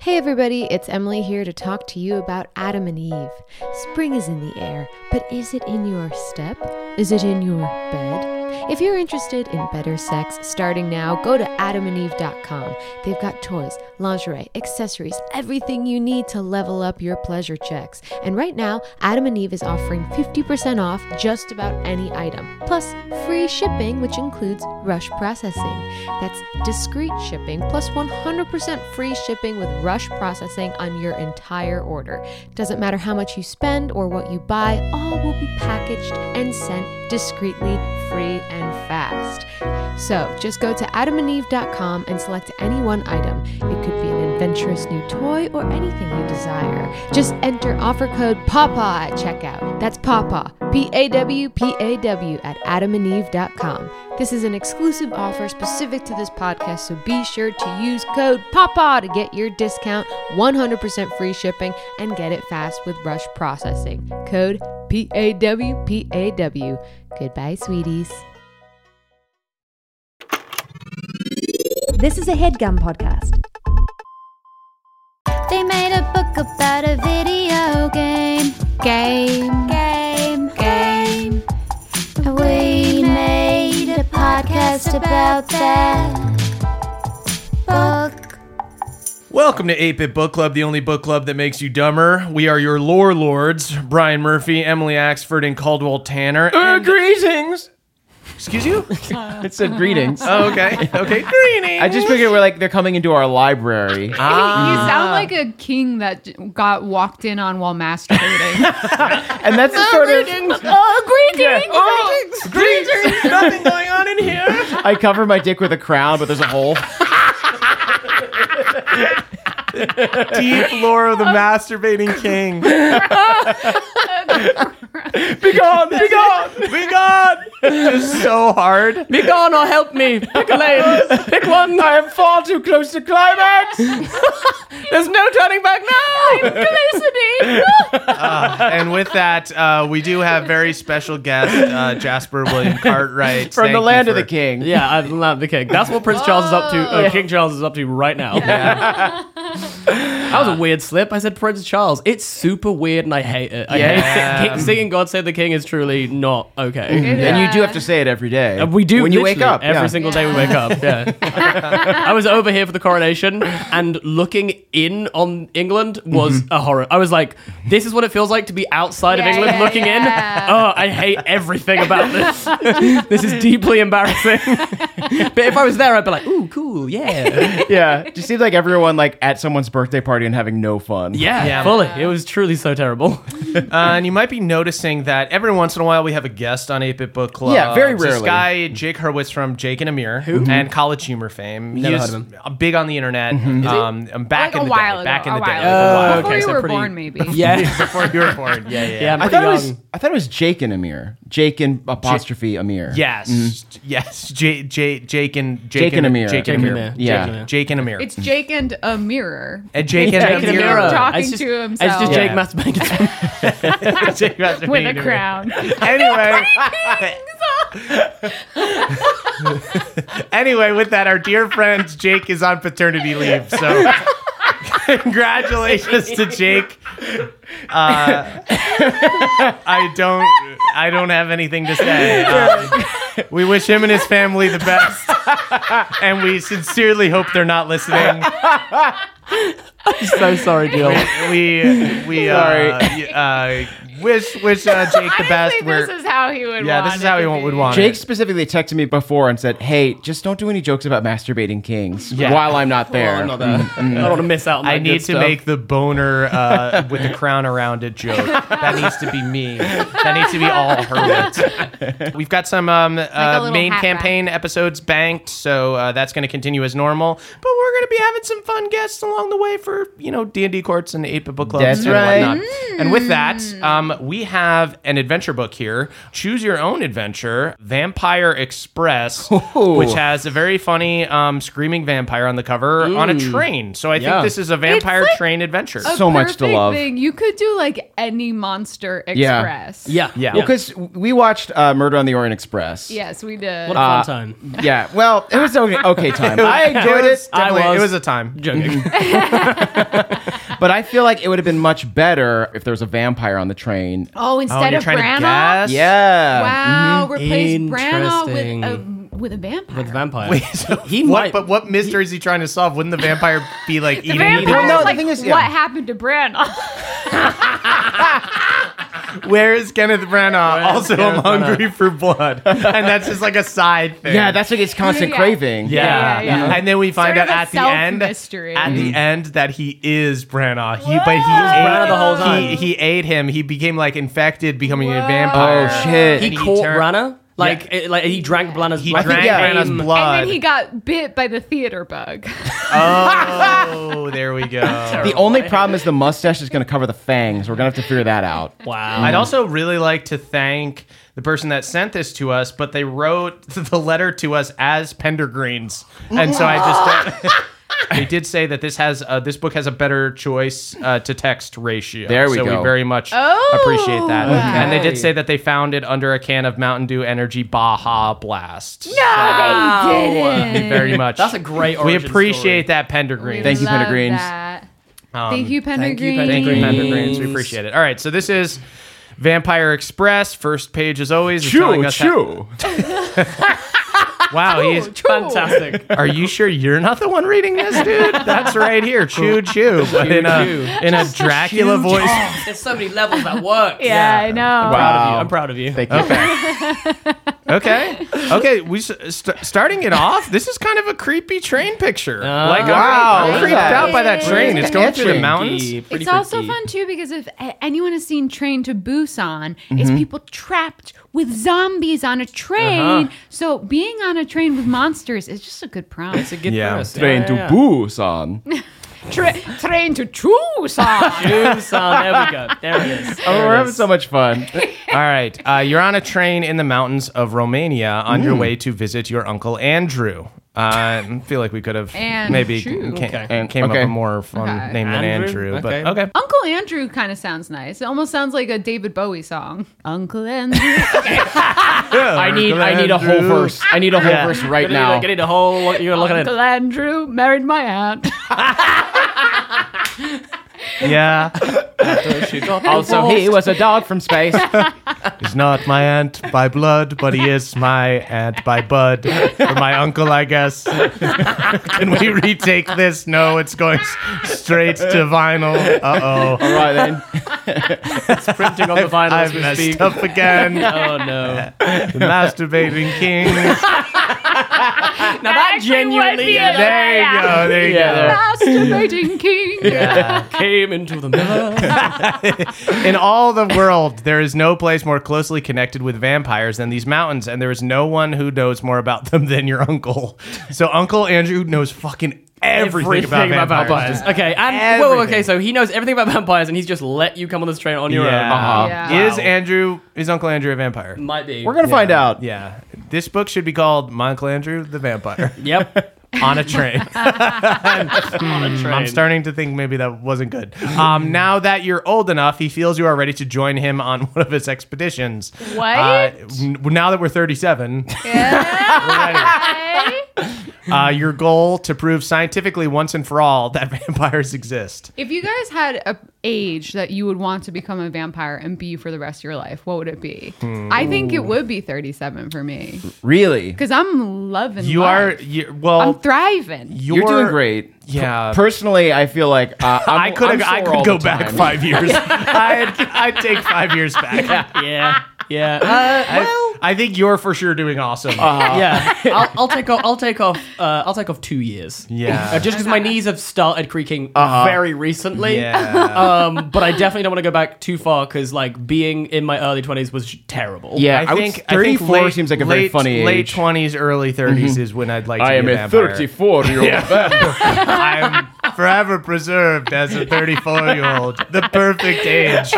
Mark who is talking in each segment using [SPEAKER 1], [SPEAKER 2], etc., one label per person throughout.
[SPEAKER 1] Hey everybody, it's Emily here to talk to you about Adam and Eve. Spring is in the air, but is it in your step? Is it in your bed? If you're interested in better sex starting now, go to adamandeve.com. They've got toys, lingerie, accessories, everything you need to level up your pleasure checks. And right now, Adam and Eve is offering 50% off just about any item, plus free shipping, which includes rush processing. That's discreet shipping, plus 100% free shipping with rush processing on your entire order. Doesn't matter how much you spend or what you buy, all will be packaged and sent discreetly, free, and fast. So just go to adamandeve.com and select any one item. It could be an adventurous new toy or anything you desire. Just enter offer code PAWPAW at checkout. That's PAWPAW, PAWPAW at adamandeve.com. This is an exclusive offer specific to this podcast, so be sure to use code PAWPAW to get your discount, 100% free shipping, and get it fast with rush processing. Code PAWPAW. Goodbye, sweeties.
[SPEAKER 2] This is a HeadGum podcast.
[SPEAKER 3] They made a book about a video game. We made a podcast about that book.
[SPEAKER 4] Welcome to 8-Bit Book Club, the only book club that makes you dumber. We are your lore lords, Brian Murphy, Emily Axford, and Caldwell Tanner. Greetings! Excuse you?
[SPEAKER 5] It said greetings.
[SPEAKER 4] Oh, okay. Okay, greetings!
[SPEAKER 5] I just figured we're like they're coming into our library.
[SPEAKER 6] You sound like a king that got walked in on while masturbating.
[SPEAKER 5] And that's the sort of
[SPEAKER 6] Greetings!
[SPEAKER 4] Greetings! Nothing going on in here?
[SPEAKER 5] I cover my dick with a crown, but there's a hole.
[SPEAKER 4] Deep lore of the masturbating king.
[SPEAKER 5] Be gone! Be gone!
[SPEAKER 4] Be gone! Just so hard.
[SPEAKER 5] Be gone or help me! Pick a lane! Pick one! I am far too close to climax! There's no turning back now!
[SPEAKER 4] And with that, we do have very special guest, Jasper William Cartwright.
[SPEAKER 5] From the land of the king.
[SPEAKER 7] Yeah, I'm not the king. That's what Prince Charles is up to. King Charles is up to right now.
[SPEAKER 4] Yeah.
[SPEAKER 7] That was a weird slip. I said Prince Charles. It's super weird, and I hate it. I hate singing "God Save the King" is truly not okay.
[SPEAKER 5] And you do have to say it every day.
[SPEAKER 7] We do
[SPEAKER 5] when you wake up.
[SPEAKER 7] every single day we wake up. Yeah. I was over here for the coronation, and looking in on England was a horror. I was like, "This is what it feels like to be outside of England, looking in." Oh, I hate everything about this. This is deeply embarrassing. But if I was there, I'd be like, "Ooh, cool, yeah."
[SPEAKER 5] Yeah. It just seems like everyone like at someone's birthday party and having no fun.
[SPEAKER 7] Yeah, fully. It was truly so terrible.
[SPEAKER 4] And you might be noticing that every once in a while we have a guest on 8-Bit Book Club.
[SPEAKER 5] Yeah, very
[SPEAKER 4] This
[SPEAKER 5] rarely.
[SPEAKER 4] guy, Jake Hurwitz from Jake and Amir, and College Humor fame.
[SPEAKER 7] Never
[SPEAKER 4] He's
[SPEAKER 7] heard of him.
[SPEAKER 4] big on the internet. Back in the day. Back in the day.
[SPEAKER 6] Before
[SPEAKER 7] okay,
[SPEAKER 6] you
[SPEAKER 7] so
[SPEAKER 6] were
[SPEAKER 7] pretty-
[SPEAKER 6] born, maybe.
[SPEAKER 7] Yeah.
[SPEAKER 4] Before you were born. Yeah.
[SPEAKER 7] I'm
[SPEAKER 5] I
[SPEAKER 7] pretty
[SPEAKER 5] thought,
[SPEAKER 7] young.
[SPEAKER 5] I thought it was Jake and Amir. Jake and apostrophe Amir.
[SPEAKER 4] Yes. Yes. Jake and
[SPEAKER 5] Amir.
[SPEAKER 4] Jake and Amir.
[SPEAKER 5] Yeah.
[SPEAKER 4] Jake and Amir.
[SPEAKER 6] It's Jake and a mirror.
[SPEAKER 4] And Jake
[SPEAKER 7] Jake
[SPEAKER 4] and
[SPEAKER 7] and
[SPEAKER 4] Amir.
[SPEAKER 7] Amir.
[SPEAKER 6] Talking
[SPEAKER 7] It's just-
[SPEAKER 6] to himself.
[SPEAKER 7] It's just Jake
[SPEAKER 4] Yeah.
[SPEAKER 7] masturbating.
[SPEAKER 4] Jake masturbating
[SPEAKER 6] with a
[SPEAKER 4] Amir.
[SPEAKER 6] crown.
[SPEAKER 4] Anyway, with that, our dear friend Jake is on paternity leave. So congratulations to Jake. I don't have anything to say. We wish him and his family the best, and we sincerely hope they're not listening.
[SPEAKER 7] I'm so sorry, Jill.
[SPEAKER 4] We wish Jake the best.
[SPEAKER 6] Honestly, this is how he would want
[SPEAKER 4] this is how he would want
[SPEAKER 5] Jake
[SPEAKER 4] it.
[SPEAKER 5] specifically texted me before and said, "Hey, just don't do any jokes about masturbating kings
[SPEAKER 4] Yeah.
[SPEAKER 5] while I'm not there."
[SPEAKER 7] I'm not there. I don't want to miss out on that
[SPEAKER 4] I need
[SPEAKER 7] good
[SPEAKER 4] to
[SPEAKER 7] stuff.
[SPEAKER 4] make the boner with the crown around it joke. That needs to be me. That needs to be all Hurwitz. We've got some
[SPEAKER 6] little
[SPEAKER 4] main
[SPEAKER 6] hat
[SPEAKER 4] campaign episodes banked, so that's going to continue as normal. But we're going to be having some fun guests along the way for D&D courts and 8-Bit Book Clubs
[SPEAKER 5] That's
[SPEAKER 4] and
[SPEAKER 5] right.
[SPEAKER 4] whatnot. And with that, we have an adventure book here. Choose Your Own Adventure, Vampire Express, which has a very funny screaming vampire on the cover on a train. So I think this is a vampire train adventure.
[SPEAKER 5] So much to love.
[SPEAKER 6] Thing. You could do like any Monster
[SPEAKER 5] Yeah.
[SPEAKER 6] Express.
[SPEAKER 7] Yeah.
[SPEAKER 4] Yeah.
[SPEAKER 5] Well, because we watched Murder on the Orient Express.
[SPEAKER 6] Yes, we did.
[SPEAKER 7] What a fun time.
[SPEAKER 5] Yeah, well, it was okay time. I enjoyed it.
[SPEAKER 7] I
[SPEAKER 4] Definitely It was a time.
[SPEAKER 7] Joking.
[SPEAKER 5] But I feel like it would have been much better if there was a vampire on the train.
[SPEAKER 6] Oh, instead
[SPEAKER 4] you're
[SPEAKER 6] of
[SPEAKER 4] trying to
[SPEAKER 6] Branagh?
[SPEAKER 4] guess?
[SPEAKER 5] Yeah.
[SPEAKER 6] Wow, replace Branagh
[SPEAKER 7] Interesting.
[SPEAKER 6] with a vampire.
[SPEAKER 7] With the vampire.
[SPEAKER 4] Wait, so
[SPEAKER 7] he
[SPEAKER 4] what,
[SPEAKER 7] might.
[SPEAKER 4] But what mystery is he trying to solve? Wouldn't the vampire be like
[SPEAKER 6] The
[SPEAKER 4] eating
[SPEAKER 6] vampire
[SPEAKER 5] Well, no,
[SPEAKER 6] was
[SPEAKER 5] the
[SPEAKER 6] like,
[SPEAKER 5] thing is,
[SPEAKER 6] what
[SPEAKER 5] yeah.
[SPEAKER 6] happened to Branagh?
[SPEAKER 4] Where is Kenneth Branagh? Also,
[SPEAKER 7] Kenneth
[SPEAKER 4] I'm hungry for blood. And that's just like a side thing.
[SPEAKER 5] Yeah, that's like his constant
[SPEAKER 6] Yeah.
[SPEAKER 5] craving.
[SPEAKER 4] Yeah.
[SPEAKER 6] Yeah.
[SPEAKER 4] And then we find
[SPEAKER 6] Sort
[SPEAKER 4] out
[SPEAKER 6] of a
[SPEAKER 4] at the end,
[SPEAKER 6] self-mystery.
[SPEAKER 4] at the end that he is Branagh. But he
[SPEAKER 7] Branagh the whole time.
[SPEAKER 4] He ate him. He became like infected, becoming a vampire.
[SPEAKER 5] Oh, shit.
[SPEAKER 7] He
[SPEAKER 4] And he
[SPEAKER 7] caught
[SPEAKER 4] turned-
[SPEAKER 7] Branagh? Like he drank Brannah's
[SPEAKER 4] He
[SPEAKER 7] blood.
[SPEAKER 4] drank
[SPEAKER 5] yeah.
[SPEAKER 4] Brannah's
[SPEAKER 6] And
[SPEAKER 4] blood.
[SPEAKER 6] then he got bit by the theater bug.
[SPEAKER 4] Oh, there we go.
[SPEAKER 5] The only problem is the mustache is going to cover the fangs. We're going to have to figure that out.
[SPEAKER 7] Wow.
[SPEAKER 4] I'd also really like to thank the person that sent this to us, but they wrote the letter to us as Pendergreens, and so I just they did say that this book has a better choice to text ratio.
[SPEAKER 5] There we
[SPEAKER 4] so
[SPEAKER 5] go.
[SPEAKER 4] we very much
[SPEAKER 6] Oh,
[SPEAKER 4] appreciate that.
[SPEAKER 6] okay.
[SPEAKER 4] And they did say that they found it under a can of Mountain Dew Energy Baja Blast.
[SPEAKER 6] No, they didn't.
[SPEAKER 4] Very much.
[SPEAKER 7] That's a great
[SPEAKER 4] We
[SPEAKER 7] origin
[SPEAKER 4] appreciate that, Pendergreens.
[SPEAKER 5] Thank you,
[SPEAKER 6] Love
[SPEAKER 5] Pendergreens.
[SPEAKER 6] that. Thank you,
[SPEAKER 7] thank you,
[SPEAKER 6] Pendergreens.
[SPEAKER 4] Thank you,
[SPEAKER 7] Pendergreens.
[SPEAKER 4] Pendergreens. We appreciate it. All right, so this is Vampire Express. First page, as always, is telling us wow, he's
[SPEAKER 7] Fantastic.
[SPEAKER 4] Are you sure you're not the one reading this, dude? That's right here. Choo choo. But in a Dracula voice.
[SPEAKER 7] Oh, there's so many levels that work.
[SPEAKER 6] Yeah, I know.
[SPEAKER 5] Wow.
[SPEAKER 7] I'm proud of you.
[SPEAKER 5] Thank you.
[SPEAKER 4] Okay. We starting it off. This is kind of a creepy train picture.
[SPEAKER 5] wow.
[SPEAKER 4] I'm creeped out by that train. It's going through the
[SPEAKER 5] Etching.
[SPEAKER 4] mountains.
[SPEAKER 7] Pretty
[SPEAKER 6] It's also
[SPEAKER 7] freaky.
[SPEAKER 6] fun too because if anyone has seen Train to Busan, it's people trapped with zombies on a train. So being on a train with monsters is just a good prompt.
[SPEAKER 7] It's a good
[SPEAKER 4] Yeah.
[SPEAKER 7] premise.
[SPEAKER 5] Train to Busan.
[SPEAKER 6] Train to Tucson.
[SPEAKER 7] Tucson. There we go. There it is.
[SPEAKER 5] Oh, we're having so much fun.
[SPEAKER 4] All right. You're on a train in the mountains of Romania on your way to visit your Uncle Andrew. I feel like we could have maybe
[SPEAKER 6] Andrew.
[SPEAKER 4] came
[SPEAKER 7] Okay.
[SPEAKER 4] up with a more fun
[SPEAKER 6] Okay.
[SPEAKER 4] name than
[SPEAKER 7] Andrew?
[SPEAKER 4] Andrew.
[SPEAKER 7] Okay.
[SPEAKER 4] But okay.
[SPEAKER 6] Uncle Andrew kind of sounds nice. It almost sounds like a David Bowie song. Uncle Andrew.
[SPEAKER 5] I need a whole verse. I need a whole verse right now.
[SPEAKER 7] I need a whole. You're looking at.
[SPEAKER 6] Uncle Andrew married my aunt.
[SPEAKER 4] Yeah.
[SPEAKER 5] Also, he was a dog from space.
[SPEAKER 4] He's not my aunt by blood, but he is my aunt by bud. Or my uncle, I guess. Can we retake this? No, it's going straight to vinyl. Uh-oh.
[SPEAKER 5] All right, then.
[SPEAKER 7] It's printing on the vinyl as
[SPEAKER 4] I've
[SPEAKER 7] we
[SPEAKER 4] messed
[SPEAKER 7] speak.
[SPEAKER 4] up again.
[SPEAKER 7] Oh no!
[SPEAKER 4] The masturbating king.
[SPEAKER 7] Now that genuinely
[SPEAKER 4] There you go. There you go.
[SPEAKER 6] Masturbating king.
[SPEAKER 7] came into the mirror.
[SPEAKER 4] In all the world, there is no place more closely connected with vampires than these mountains, and there is no one who knows more about them than your uncle. So Uncle Andrew knows fucking everything about vampires.
[SPEAKER 7] Okay, and well, okay, so he knows everything about vampires, and he's just let you come on this train on your own.
[SPEAKER 6] Yeah.
[SPEAKER 4] Is Uncle Andrew a vampire?
[SPEAKER 7] Might be.
[SPEAKER 5] We're going to find out.
[SPEAKER 4] Yeah. This book should be called My Uncle Andrew the Vampire.
[SPEAKER 7] Yep.
[SPEAKER 4] On a train.
[SPEAKER 7] On a train.
[SPEAKER 4] I'm starting to think maybe that wasn't good. Now that you're old enough, he feels you are ready to join him on one of his expeditions.
[SPEAKER 6] What?
[SPEAKER 4] Now that we're 37,
[SPEAKER 6] Yeah.
[SPEAKER 4] your goal to prove scientifically once and for all that vampires exist.
[SPEAKER 6] If you guys had a age that you would want to become a vampire and be for the rest of your life, what would it be? I think it would be 37 for me
[SPEAKER 5] Really?
[SPEAKER 6] because I'm loving
[SPEAKER 4] You
[SPEAKER 6] life.
[SPEAKER 4] well,
[SPEAKER 6] I'm thriving.
[SPEAKER 5] You're doing great.
[SPEAKER 4] Yeah.
[SPEAKER 5] Personally, I feel like
[SPEAKER 4] I could go back 5 years. I'd take 5 years back.
[SPEAKER 7] Yeah. Yeah.
[SPEAKER 4] I think you're for sure doing awesome.
[SPEAKER 7] Yeah. I'll take off 2 years.
[SPEAKER 4] Yeah.
[SPEAKER 7] Just because my knees have started creaking very recently.
[SPEAKER 4] Yeah.
[SPEAKER 7] But I definitely don't want to go back too far because like being in my early 20s was terrible.
[SPEAKER 5] Yeah,
[SPEAKER 4] I think
[SPEAKER 5] 34
[SPEAKER 4] late-
[SPEAKER 5] seems like a very
[SPEAKER 4] late-
[SPEAKER 5] funny
[SPEAKER 4] Late
[SPEAKER 5] age.
[SPEAKER 4] 20s, early 30s is when I'd like to
[SPEAKER 5] I
[SPEAKER 4] be
[SPEAKER 5] am
[SPEAKER 4] a
[SPEAKER 5] a
[SPEAKER 4] vampire.
[SPEAKER 5] 34-year-old vampire.
[SPEAKER 4] I'm forever preserved as a 34-year-old. The perfect age.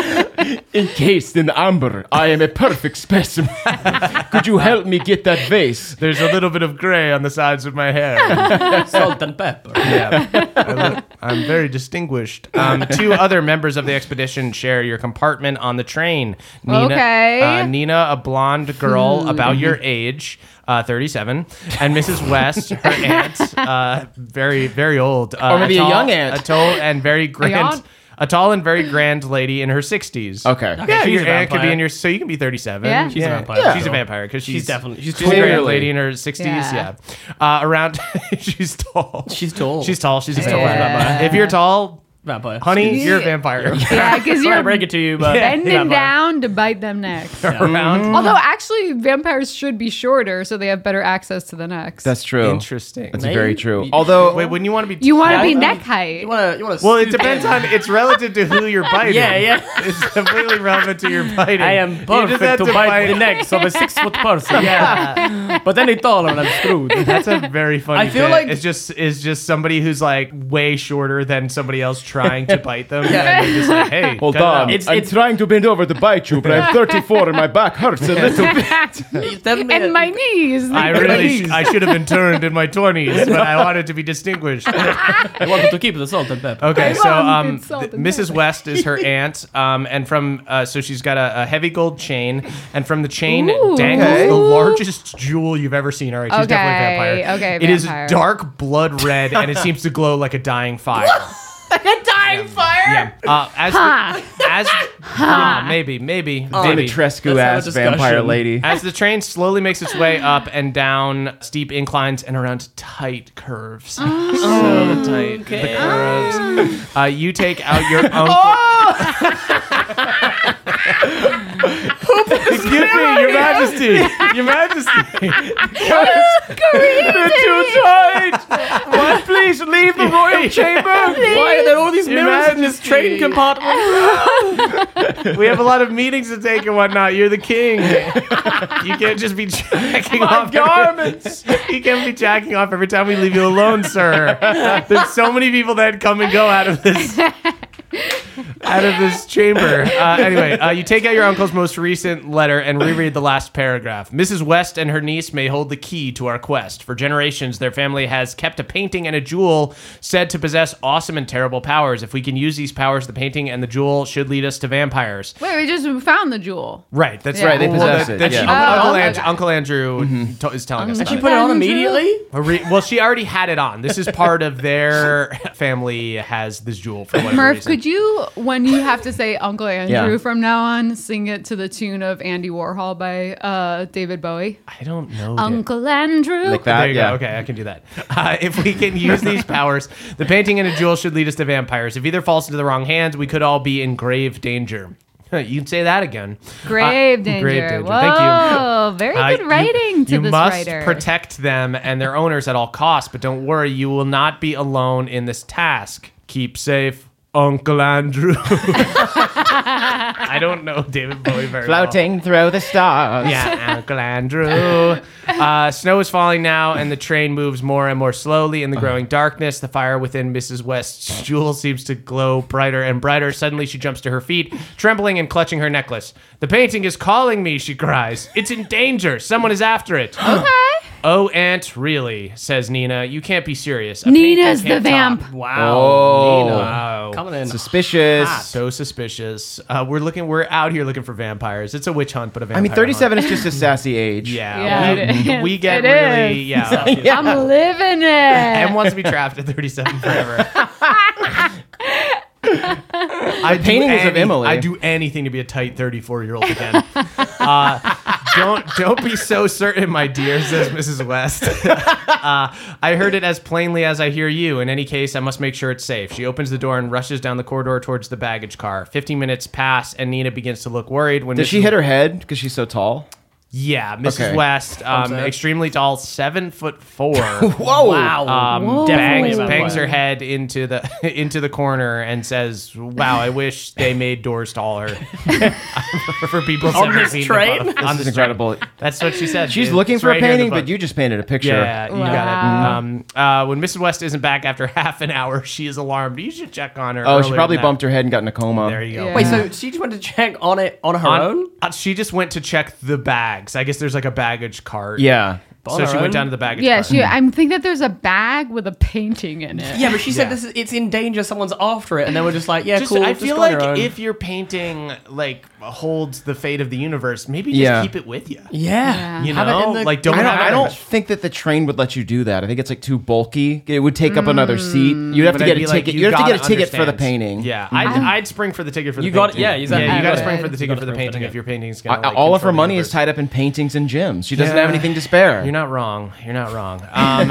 [SPEAKER 5] Encased in amber, I am a perfect specimen. Could you help me get that vase?
[SPEAKER 4] There's a little bit of gray on the sides of my hair.
[SPEAKER 7] Salt and pepper.
[SPEAKER 4] Yeah. I'm very distinguished. 2 other members of the expedition share your compartment on the train. Nina,
[SPEAKER 6] Okay.
[SPEAKER 4] Nina, a blonde girl about your age, 37, and Mrs. West, her aunt, very, very old.
[SPEAKER 5] Or maybe a young aunt.
[SPEAKER 4] A tall and very grand.
[SPEAKER 6] aunt?
[SPEAKER 4] A tall and very grand lady in her 60s.
[SPEAKER 5] Okay.
[SPEAKER 4] Yeah,
[SPEAKER 7] she's
[SPEAKER 4] your
[SPEAKER 7] a
[SPEAKER 4] aunt could be
[SPEAKER 7] vampire.
[SPEAKER 4] in your. So you can be 37.
[SPEAKER 6] Yeah.
[SPEAKER 7] She's a vampire.
[SPEAKER 5] Yeah.
[SPEAKER 4] She's a vampire because she's
[SPEAKER 7] definitely- she's
[SPEAKER 4] a grand
[SPEAKER 5] clearly-
[SPEAKER 4] lady in her 60s.
[SPEAKER 6] Yeah.
[SPEAKER 4] Around. She's tall.
[SPEAKER 7] She's tall.
[SPEAKER 4] She's tall. She's a tall
[SPEAKER 6] Yeah.
[SPEAKER 4] vampire. If you're tall,
[SPEAKER 7] vampire.
[SPEAKER 4] honey, you're a vampire.
[SPEAKER 6] Yeah, because
[SPEAKER 7] Sorry to
[SPEAKER 6] you're
[SPEAKER 7] break it to you, but
[SPEAKER 6] bending
[SPEAKER 7] vampire.
[SPEAKER 6] down to bite them next.
[SPEAKER 4] Around.
[SPEAKER 6] Although actually, vampires should be shorter, so they have better access to the necks.
[SPEAKER 5] That's true.
[SPEAKER 4] Interesting.
[SPEAKER 5] That's
[SPEAKER 7] Maybe.
[SPEAKER 5] very true. Although,
[SPEAKER 4] Wait, wouldn't you want to be?
[SPEAKER 6] you want to
[SPEAKER 7] Yeah,
[SPEAKER 6] be
[SPEAKER 7] I-
[SPEAKER 6] neck height.
[SPEAKER 7] You want to?
[SPEAKER 4] Well, it depends on. It's relative to who you're biting.
[SPEAKER 7] Yeah.
[SPEAKER 4] It's completely relevant to your biting.
[SPEAKER 7] I am
[SPEAKER 4] You just
[SPEAKER 7] perfect
[SPEAKER 4] have
[SPEAKER 7] to bite the necks of a 6-foot person.
[SPEAKER 4] Yeah,
[SPEAKER 7] But any taller and I'm screwed.
[SPEAKER 4] that's a very funny.
[SPEAKER 7] I feel
[SPEAKER 4] bit.
[SPEAKER 7] like-
[SPEAKER 4] it's just somebody who's like way shorter than somebody else trying to bite them. Yeah, and they're just like, hey,
[SPEAKER 5] hold
[SPEAKER 4] cut it
[SPEAKER 5] on.
[SPEAKER 4] out.
[SPEAKER 5] I'm trying to bend over to bite you, but I'm 34 and my back hurts a little bit.
[SPEAKER 7] It's definitely
[SPEAKER 6] And my knees.
[SPEAKER 4] I should have been turned in my 20s, but I wanted to be distinguished.
[SPEAKER 7] I wanted to keep the salt and pepper.
[SPEAKER 4] Okay,
[SPEAKER 6] I
[SPEAKER 4] so
[SPEAKER 6] wanted salt and
[SPEAKER 4] Mrs. West is her aunt, and from so she's got a heavy gold chain, and from the chain
[SPEAKER 6] Ooh.
[SPEAKER 4] dangles
[SPEAKER 5] Okay.
[SPEAKER 4] the largest jewel you've ever seen. All right, she's definitely a vampire.
[SPEAKER 6] Okay,
[SPEAKER 4] It is
[SPEAKER 6] vampire.
[SPEAKER 4] dark blood red, and it seems to glow like a dying fire.
[SPEAKER 7] A dying fire?
[SPEAKER 4] Yeah. Maybe.
[SPEAKER 5] Dimitrescu
[SPEAKER 7] Let's have a
[SPEAKER 5] ass vampire
[SPEAKER 7] discussion.
[SPEAKER 5] lady.
[SPEAKER 4] As the train slowly makes its way up and down steep inclines and around tight curves. So tight, the curves. You take out your uncle. Excuse me, Your Majesty. Your Majesty.
[SPEAKER 5] They're too tight. What? Please leave the royal chamber.
[SPEAKER 7] Why are there all these
[SPEAKER 4] Your
[SPEAKER 7] mirrors in this
[SPEAKER 4] Majesty.
[SPEAKER 7] train compartment?
[SPEAKER 4] We have a lot of meetings to take and whatnot. You're the king. You can't just be jacking off
[SPEAKER 5] garments.
[SPEAKER 4] You can't be jacking off every time we leave you alone, sir. There's so many people that come and go out of this chamber. Anyway, you take out your uncle's most recent letter and reread the last paragraph. Mrs. West and her niece may hold the key to our quest. For generations, their family has kept a painting and a jewel said to possess awesome and terrible powers. If we can use these powers, the painting and the jewel should lead us to vampires.
[SPEAKER 6] Wait, we just found the jewel.
[SPEAKER 4] Right, that's
[SPEAKER 6] Yeah.
[SPEAKER 4] right.
[SPEAKER 5] They possess it, yeah.
[SPEAKER 4] Uncle Andrew is telling us
[SPEAKER 7] And she
[SPEAKER 4] about
[SPEAKER 7] put it on
[SPEAKER 6] Andrew?
[SPEAKER 7] immediately?
[SPEAKER 4] Well, she already had it on. This is part of their family has this jewel for whatever
[SPEAKER 6] Murph,
[SPEAKER 4] reason.
[SPEAKER 6] could you, when you have to say Uncle Andrew
[SPEAKER 5] Yeah.
[SPEAKER 6] from now on, sing it to the tune of Andy Warhol by David Bowie?
[SPEAKER 4] I don't know.
[SPEAKER 6] Uncle Andrew.
[SPEAKER 5] Like that,
[SPEAKER 4] There you
[SPEAKER 5] yeah.
[SPEAKER 4] go. Okay, I can do that. If we can use these powers, the painting and a jewel should lead us to vampires. If either falls into the wrong hands, we could all be in grave danger. You can say that again.
[SPEAKER 6] Grave danger.
[SPEAKER 4] Grave danger.
[SPEAKER 6] Whoa,
[SPEAKER 4] Thank you.
[SPEAKER 6] very good writing to
[SPEAKER 4] you
[SPEAKER 6] this
[SPEAKER 4] must
[SPEAKER 6] writer.
[SPEAKER 4] protect them and their owners at all costs, but don't worry, you will not be alone in this task. Keep safe, Uncle Andrew. I don't know David Bowie very well.
[SPEAKER 5] Floating through the stars.
[SPEAKER 4] Yeah, Uncle Andrew. Snow is falling now, and the train moves more and more slowly in the growing darkness. The fire within Mrs. West's jewel seems to glow brighter and brighter. Suddenly, she jumps to her feet, trembling and clutching her necklace. The painting is calling me, she cries. It's in danger. Someone is after it.
[SPEAKER 6] Okay.
[SPEAKER 4] Oh, Aunt, really, says Nina. You can't be serious. A
[SPEAKER 6] Nina's
[SPEAKER 4] painting
[SPEAKER 6] the
[SPEAKER 4] can't
[SPEAKER 6] vamp.
[SPEAKER 4] talk.
[SPEAKER 7] Wow.
[SPEAKER 5] Oh.
[SPEAKER 7] Nina.
[SPEAKER 4] Wow.
[SPEAKER 7] Coming in.
[SPEAKER 5] Suspicious.
[SPEAKER 4] So suspicious. We're out here looking for vampires. It's a witch hunt, but a vampire
[SPEAKER 5] I mean, 37
[SPEAKER 4] hunt.
[SPEAKER 5] is just a sassy age.
[SPEAKER 6] Yeah, it is.
[SPEAKER 4] we get
[SPEAKER 6] It
[SPEAKER 4] really,
[SPEAKER 6] is.
[SPEAKER 4] yeah.
[SPEAKER 6] I'm living it.
[SPEAKER 4] And wants to be trapped at 37 forever.
[SPEAKER 5] Paintings of Emily.
[SPEAKER 4] I do anything to be a tight 34-year-old again. Don't be so certain, my dear, says Mrs. West. I heard it as plainly as I hear you. In any case, I must make sure it's safe. She opens the door and rushes down the corridor towards the baggage car. 15 minutes pass, and Nina begins to look worried. When
[SPEAKER 5] Does she hit her head because she's so tall?
[SPEAKER 4] Yeah, Mrs.
[SPEAKER 5] Okay.
[SPEAKER 4] West,
[SPEAKER 7] sad.
[SPEAKER 4] extremely tall, 7'4".
[SPEAKER 5] Whoa.
[SPEAKER 7] Wow. Definitely about
[SPEAKER 4] Bangs
[SPEAKER 7] right.
[SPEAKER 4] her head into the corner and says, "Wow, I wish they made doors taller for people
[SPEAKER 7] On
[SPEAKER 4] 7
[SPEAKER 7] this
[SPEAKER 4] feet
[SPEAKER 7] train?
[SPEAKER 4] above."
[SPEAKER 5] This
[SPEAKER 4] On
[SPEAKER 5] is
[SPEAKER 4] this
[SPEAKER 5] incredible.
[SPEAKER 4] train. That's what she said.
[SPEAKER 5] She's
[SPEAKER 4] dude.
[SPEAKER 5] looking
[SPEAKER 4] It's
[SPEAKER 5] for a
[SPEAKER 4] right here in the
[SPEAKER 5] painting,
[SPEAKER 4] book.
[SPEAKER 5] but you just painted a picture.
[SPEAKER 4] Yeah, you got
[SPEAKER 6] Wow.
[SPEAKER 4] it. When Mrs. West isn't back after half an hour, she is alarmed. You should check on her.
[SPEAKER 5] Oh, she
[SPEAKER 4] earlier
[SPEAKER 5] probably
[SPEAKER 4] than that.
[SPEAKER 5] bumped her head and got in a coma.
[SPEAKER 4] There you go.
[SPEAKER 6] Yeah.
[SPEAKER 7] Wait, so she just went to check on it on her own?
[SPEAKER 4] She just went to check the bags. I guess there's like a baggage cart.
[SPEAKER 5] Yeah.
[SPEAKER 4] So
[SPEAKER 7] On
[SPEAKER 4] she
[SPEAKER 7] her
[SPEAKER 4] went
[SPEAKER 7] own?
[SPEAKER 4] down to the baggage
[SPEAKER 6] Yeah,
[SPEAKER 4] cart.
[SPEAKER 6] I think that there's a bag with a painting in it.
[SPEAKER 7] Yeah, but she said
[SPEAKER 4] Yeah.
[SPEAKER 7] it's in danger. Someone's after it, and then we're just like, yeah,
[SPEAKER 4] Just,
[SPEAKER 7] cool.
[SPEAKER 4] I
[SPEAKER 7] just
[SPEAKER 4] feel
[SPEAKER 7] go on your
[SPEAKER 4] like
[SPEAKER 7] own.
[SPEAKER 4] if your painting like holds the fate of the universe, maybe just
[SPEAKER 5] Yeah.
[SPEAKER 4] keep it with you.
[SPEAKER 7] yeah,
[SPEAKER 4] You
[SPEAKER 7] Have it
[SPEAKER 4] know,
[SPEAKER 7] in the-
[SPEAKER 4] like don't
[SPEAKER 5] I
[SPEAKER 4] have it.
[SPEAKER 5] don't, I don't think that the train would let you do that. I think it's like too bulky. It would take up another seat. You'd have
[SPEAKER 4] But
[SPEAKER 5] to
[SPEAKER 4] I'd
[SPEAKER 5] get
[SPEAKER 4] be
[SPEAKER 5] a
[SPEAKER 4] like,
[SPEAKER 5] ticket.
[SPEAKER 4] you
[SPEAKER 5] You'd have to get a
[SPEAKER 4] gotta
[SPEAKER 5] ticket for the
[SPEAKER 4] understand.
[SPEAKER 5] painting.
[SPEAKER 4] Yeah, I'd spring for the ticket for the
[SPEAKER 7] You got-
[SPEAKER 4] painting.
[SPEAKER 7] yeah, exactly.
[SPEAKER 4] Yeah, you got to
[SPEAKER 6] Yeah.
[SPEAKER 4] spring for the
[SPEAKER 7] You
[SPEAKER 4] ticket
[SPEAKER 7] gotta
[SPEAKER 4] for the
[SPEAKER 7] spring for the
[SPEAKER 4] painting if
[SPEAKER 7] ticket.
[SPEAKER 4] your painting's gonna. Like,
[SPEAKER 5] All of her
[SPEAKER 4] control the
[SPEAKER 5] money is
[SPEAKER 4] universe.
[SPEAKER 5] tied up in paintings and gyms. She doesn't
[SPEAKER 4] Yeah.
[SPEAKER 5] have anything to spare.
[SPEAKER 4] You're not wrong. You're not wrong.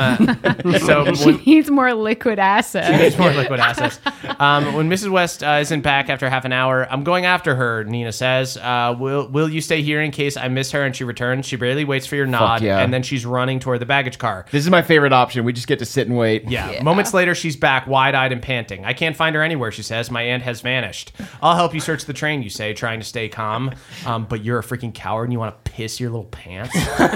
[SPEAKER 4] So
[SPEAKER 6] She
[SPEAKER 4] when,
[SPEAKER 6] needs more liquid assets.
[SPEAKER 4] it's more liquid assets. When Mrs. West isn't back after half an hour, I'm going after her. Nina says, "Will you stay here in case I miss her and she returns?" She barely waits for your nod,
[SPEAKER 5] yeah.
[SPEAKER 4] and then she's running toward the baggage car.
[SPEAKER 5] This is my favorite option. We just get to sit and wait.
[SPEAKER 4] Yeah. Moments later, she's back, wide-eyed and panting. "I can't find her anywhere," she says. "My aunt has vanished." "I'll help you search the train," you say, trying to stay calm. But you're a freaking coward and you want to piss your little pants.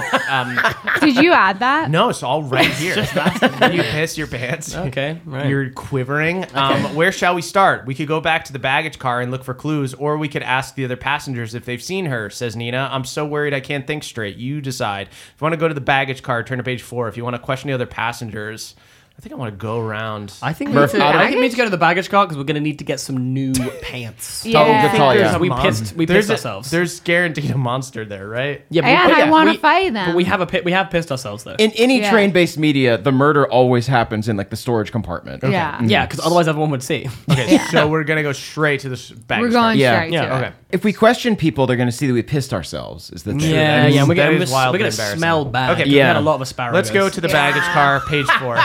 [SPEAKER 6] Did you add that?
[SPEAKER 4] No, it's all right here. You piss your pants.
[SPEAKER 7] Okay, right.
[SPEAKER 4] You're quivering. Where shall we start? We could go back to the baggage car and look for clues, or we could ask the other passengers if they've seen her, says Nina. "I'm so worried I can't think straight. You decide. If you want to go to the baggage car, turn to page 4. If you want to question the other passengers, I think I want to go around.
[SPEAKER 7] I think we
[SPEAKER 5] Murph,
[SPEAKER 7] need to,
[SPEAKER 5] out of-
[SPEAKER 7] I think we need to go to the baggage car because we're going to need to get some new pants.
[SPEAKER 6] Yeah.
[SPEAKER 5] Oh, good call, yeah.
[SPEAKER 7] We
[SPEAKER 4] There's
[SPEAKER 7] pissed ourselves.
[SPEAKER 4] There's guaranteed a monster there, right?
[SPEAKER 7] yeah,
[SPEAKER 6] And I want to
[SPEAKER 7] we-
[SPEAKER 6] fight them.
[SPEAKER 7] But we have pissed ourselves though.
[SPEAKER 5] In any
[SPEAKER 6] Yeah.
[SPEAKER 5] train-based media, the murder always happens in like the storage compartment.
[SPEAKER 6] Yeah.
[SPEAKER 7] yeah, because otherwise everyone would see.
[SPEAKER 4] Okay, so we're gonna go straight to the baggage
[SPEAKER 6] We're going
[SPEAKER 5] Yeah.
[SPEAKER 6] straight
[SPEAKER 7] Yeah,
[SPEAKER 6] to
[SPEAKER 4] Okay.
[SPEAKER 6] it.
[SPEAKER 5] If we question people, they're going to see that we pissed ourselves. Is the thing.
[SPEAKER 7] Yeah,
[SPEAKER 4] is-
[SPEAKER 7] yeah, we're
[SPEAKER 4] that
[SPEAKER 7] going
[SPEAKER 4] is
[SPEAKER 7] to
[SPEAKER 4] wildly
[SPEAKER 7] smell bad.
[SPEAKER 4] Okay,
[SPEAKER 7] We
[SPEAKER 5] yeah.
[SPEAKER 7] had a lot of asparagus.
[SPEAKER 4] Let's go to the baggage car, page 4.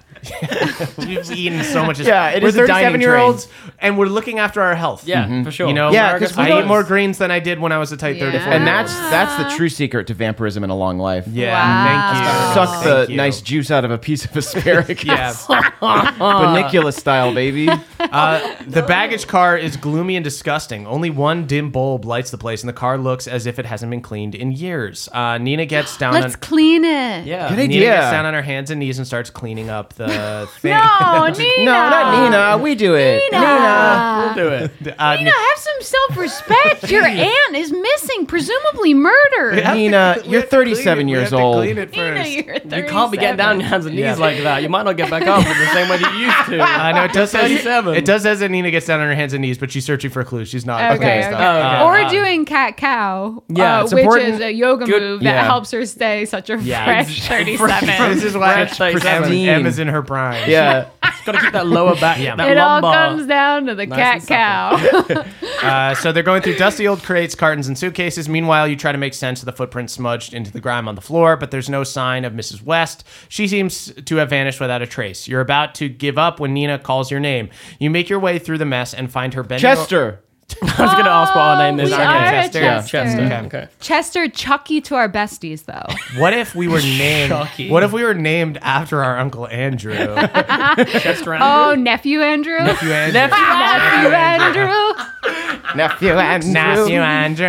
[SPEAKER 4] You've eaten so much.
[SPEAKER 5] Yeah, it
[SPEAKER 4] we're
[SPEAKER 5] is a dining
[SPEAKER 4] 37-year-olds, and we're looking after our health.
[SPEAKER 7] Yeah, for sure.
[SPEAKER 4] You know,
[SPEAKER 5] Yeah, 'cause we
[SPEAKER 4] I
[SPEAKER 5] don't-
[SPEAKER 4] eat more greens than I did when I was a tight
[SPEAKER 6] Yeah.
[SPEAKER 4] 34.
[SPEAKER 5] And that's the true secret to vampirism and a long life.
[SPEAKER 4] yeah.
[SPEAKER 6] Wow.
[SPEAKER 4] Thank you.
[SPEAKER 5] Suck the
[SPEAKER 4] Thank you.
[SPEAKER 5] nice juice out of a piece of asparagus.
[SPEAKER 4] Yeah.
[SPEAKER 5] Banicula style, baby.
[SPEAKER 4] The baggage car is gloomy and disgusting. Only one dim bulb lights the place, and the car looks as if it hasn't been cleaned in years. Nina gets down.
[SPEAKER 6] Let's clean it.
[SPEAKER 7] Yeah.
[SPEAKER 5] Good
[SPEAKER 4] Nina
[SPEAKER 5] idea.
[SPEAKER 4] gets down on her hands and knees and starts cleaning up the thing.
[SPEAKER 6] No, Nina.
[SPEAKER 5] No, not Nina. We do it. Nina.
[SPEAKER 7] do it.
[SPEAKER 6] Nina, have some self-respect. Your aunt is missing, presumably murdered.
[SPEAKER 5] Nina, you're 37 years old.
[SPEAKER 6] Nina, you're 37.
[SPEAKER 7] You can't be getting down on your hands and knees
[SPEAKER 4] Yeah.
[SPEAKER 7] like that. You might not get back up in the same way that you used to.
[SPEAKER 4] I know it does say
[SPEAKER 7] 37.
[SPEAKER 4] it does say that Nina gets down on her hands and knees, but she's searching for clues. She's not.
[SPEAKER 6] Okay,
[SPEAKER 4] stuff.
[SPEAKER 6] okay.
[SPEAKER 7] Oh, okay.
[SPEAKER 6] Or doing cat cow,
[SPEAKER 7] Yeah, it's
[SPEAKER 6] which
[SPEAKER 7] important.
[SPEAKER 6] is a yoga
[SPEAKER 7] Good-
[SPEAKER 6] move that
[SPEAKER 5] yeah.
[SPEAKER 6] helps her stay such a
[SPEAKER 4] Yeah,
[SPEAKER 6] fresh 37.
[SPEAKER 4] This is why
[SPEAKER 7] Fresh 37.
[SPEAKER 4] M is in her prime.
[SPEAKER 5] Yeah.
[SPEAKER 7] Got to keep that lower back.
[SPEAKER 4] Yeah.
[SPEAKER 7] That
[SPEAKER 6] It all
[SPEAKER 7] lumbar.
[SPEAKER 6] comes down to the
[SPEAKER 7] Nice
[SPEAKER 6] cat
[SPEAKER 7] and
[SPEAKER 6] cow.
[SPEAKER 4] So they're going through dusty old crates, cartons, and suitcases. Meanwhile, you try to make sense of the footprints smudged into the grime on the floor, but there's no sign of Mrs. West. She seems to have vanished without a trace. You're about to give up when Nina calls your name. You make your way through the mess and find her bending.
[SPEAKER 5] Chester.
[SPEAKER 7] I was going to ask what our name is.
[SPEAKER 6] We
[SPEAKER 7] Okay.
[SPEAKER 6] are a
[SPEAKER 4] Chester.
[SPEAKER 6] Chester.
[SPEAKER 7] Chester. Okay.
[SPEAKER 6] Chester, Chucky to our besties, though.
[SPEAKER 4] What if we were named?
[SPEAKER 7] Chucky.
[SPEAKER 4] What if we were named after our Uncle Andrew?
[SPEAKER 7] Chester Andrew.
[SPEAKER 6] Oh, nephew Andrew.
[SPEAKER 4] Nephew Andrew.
[SPEAKER 6] Nephew Andrew.
[SPEAKER 5] Nephew Andrew.
[SPEAKER 4] Nephew Andrew.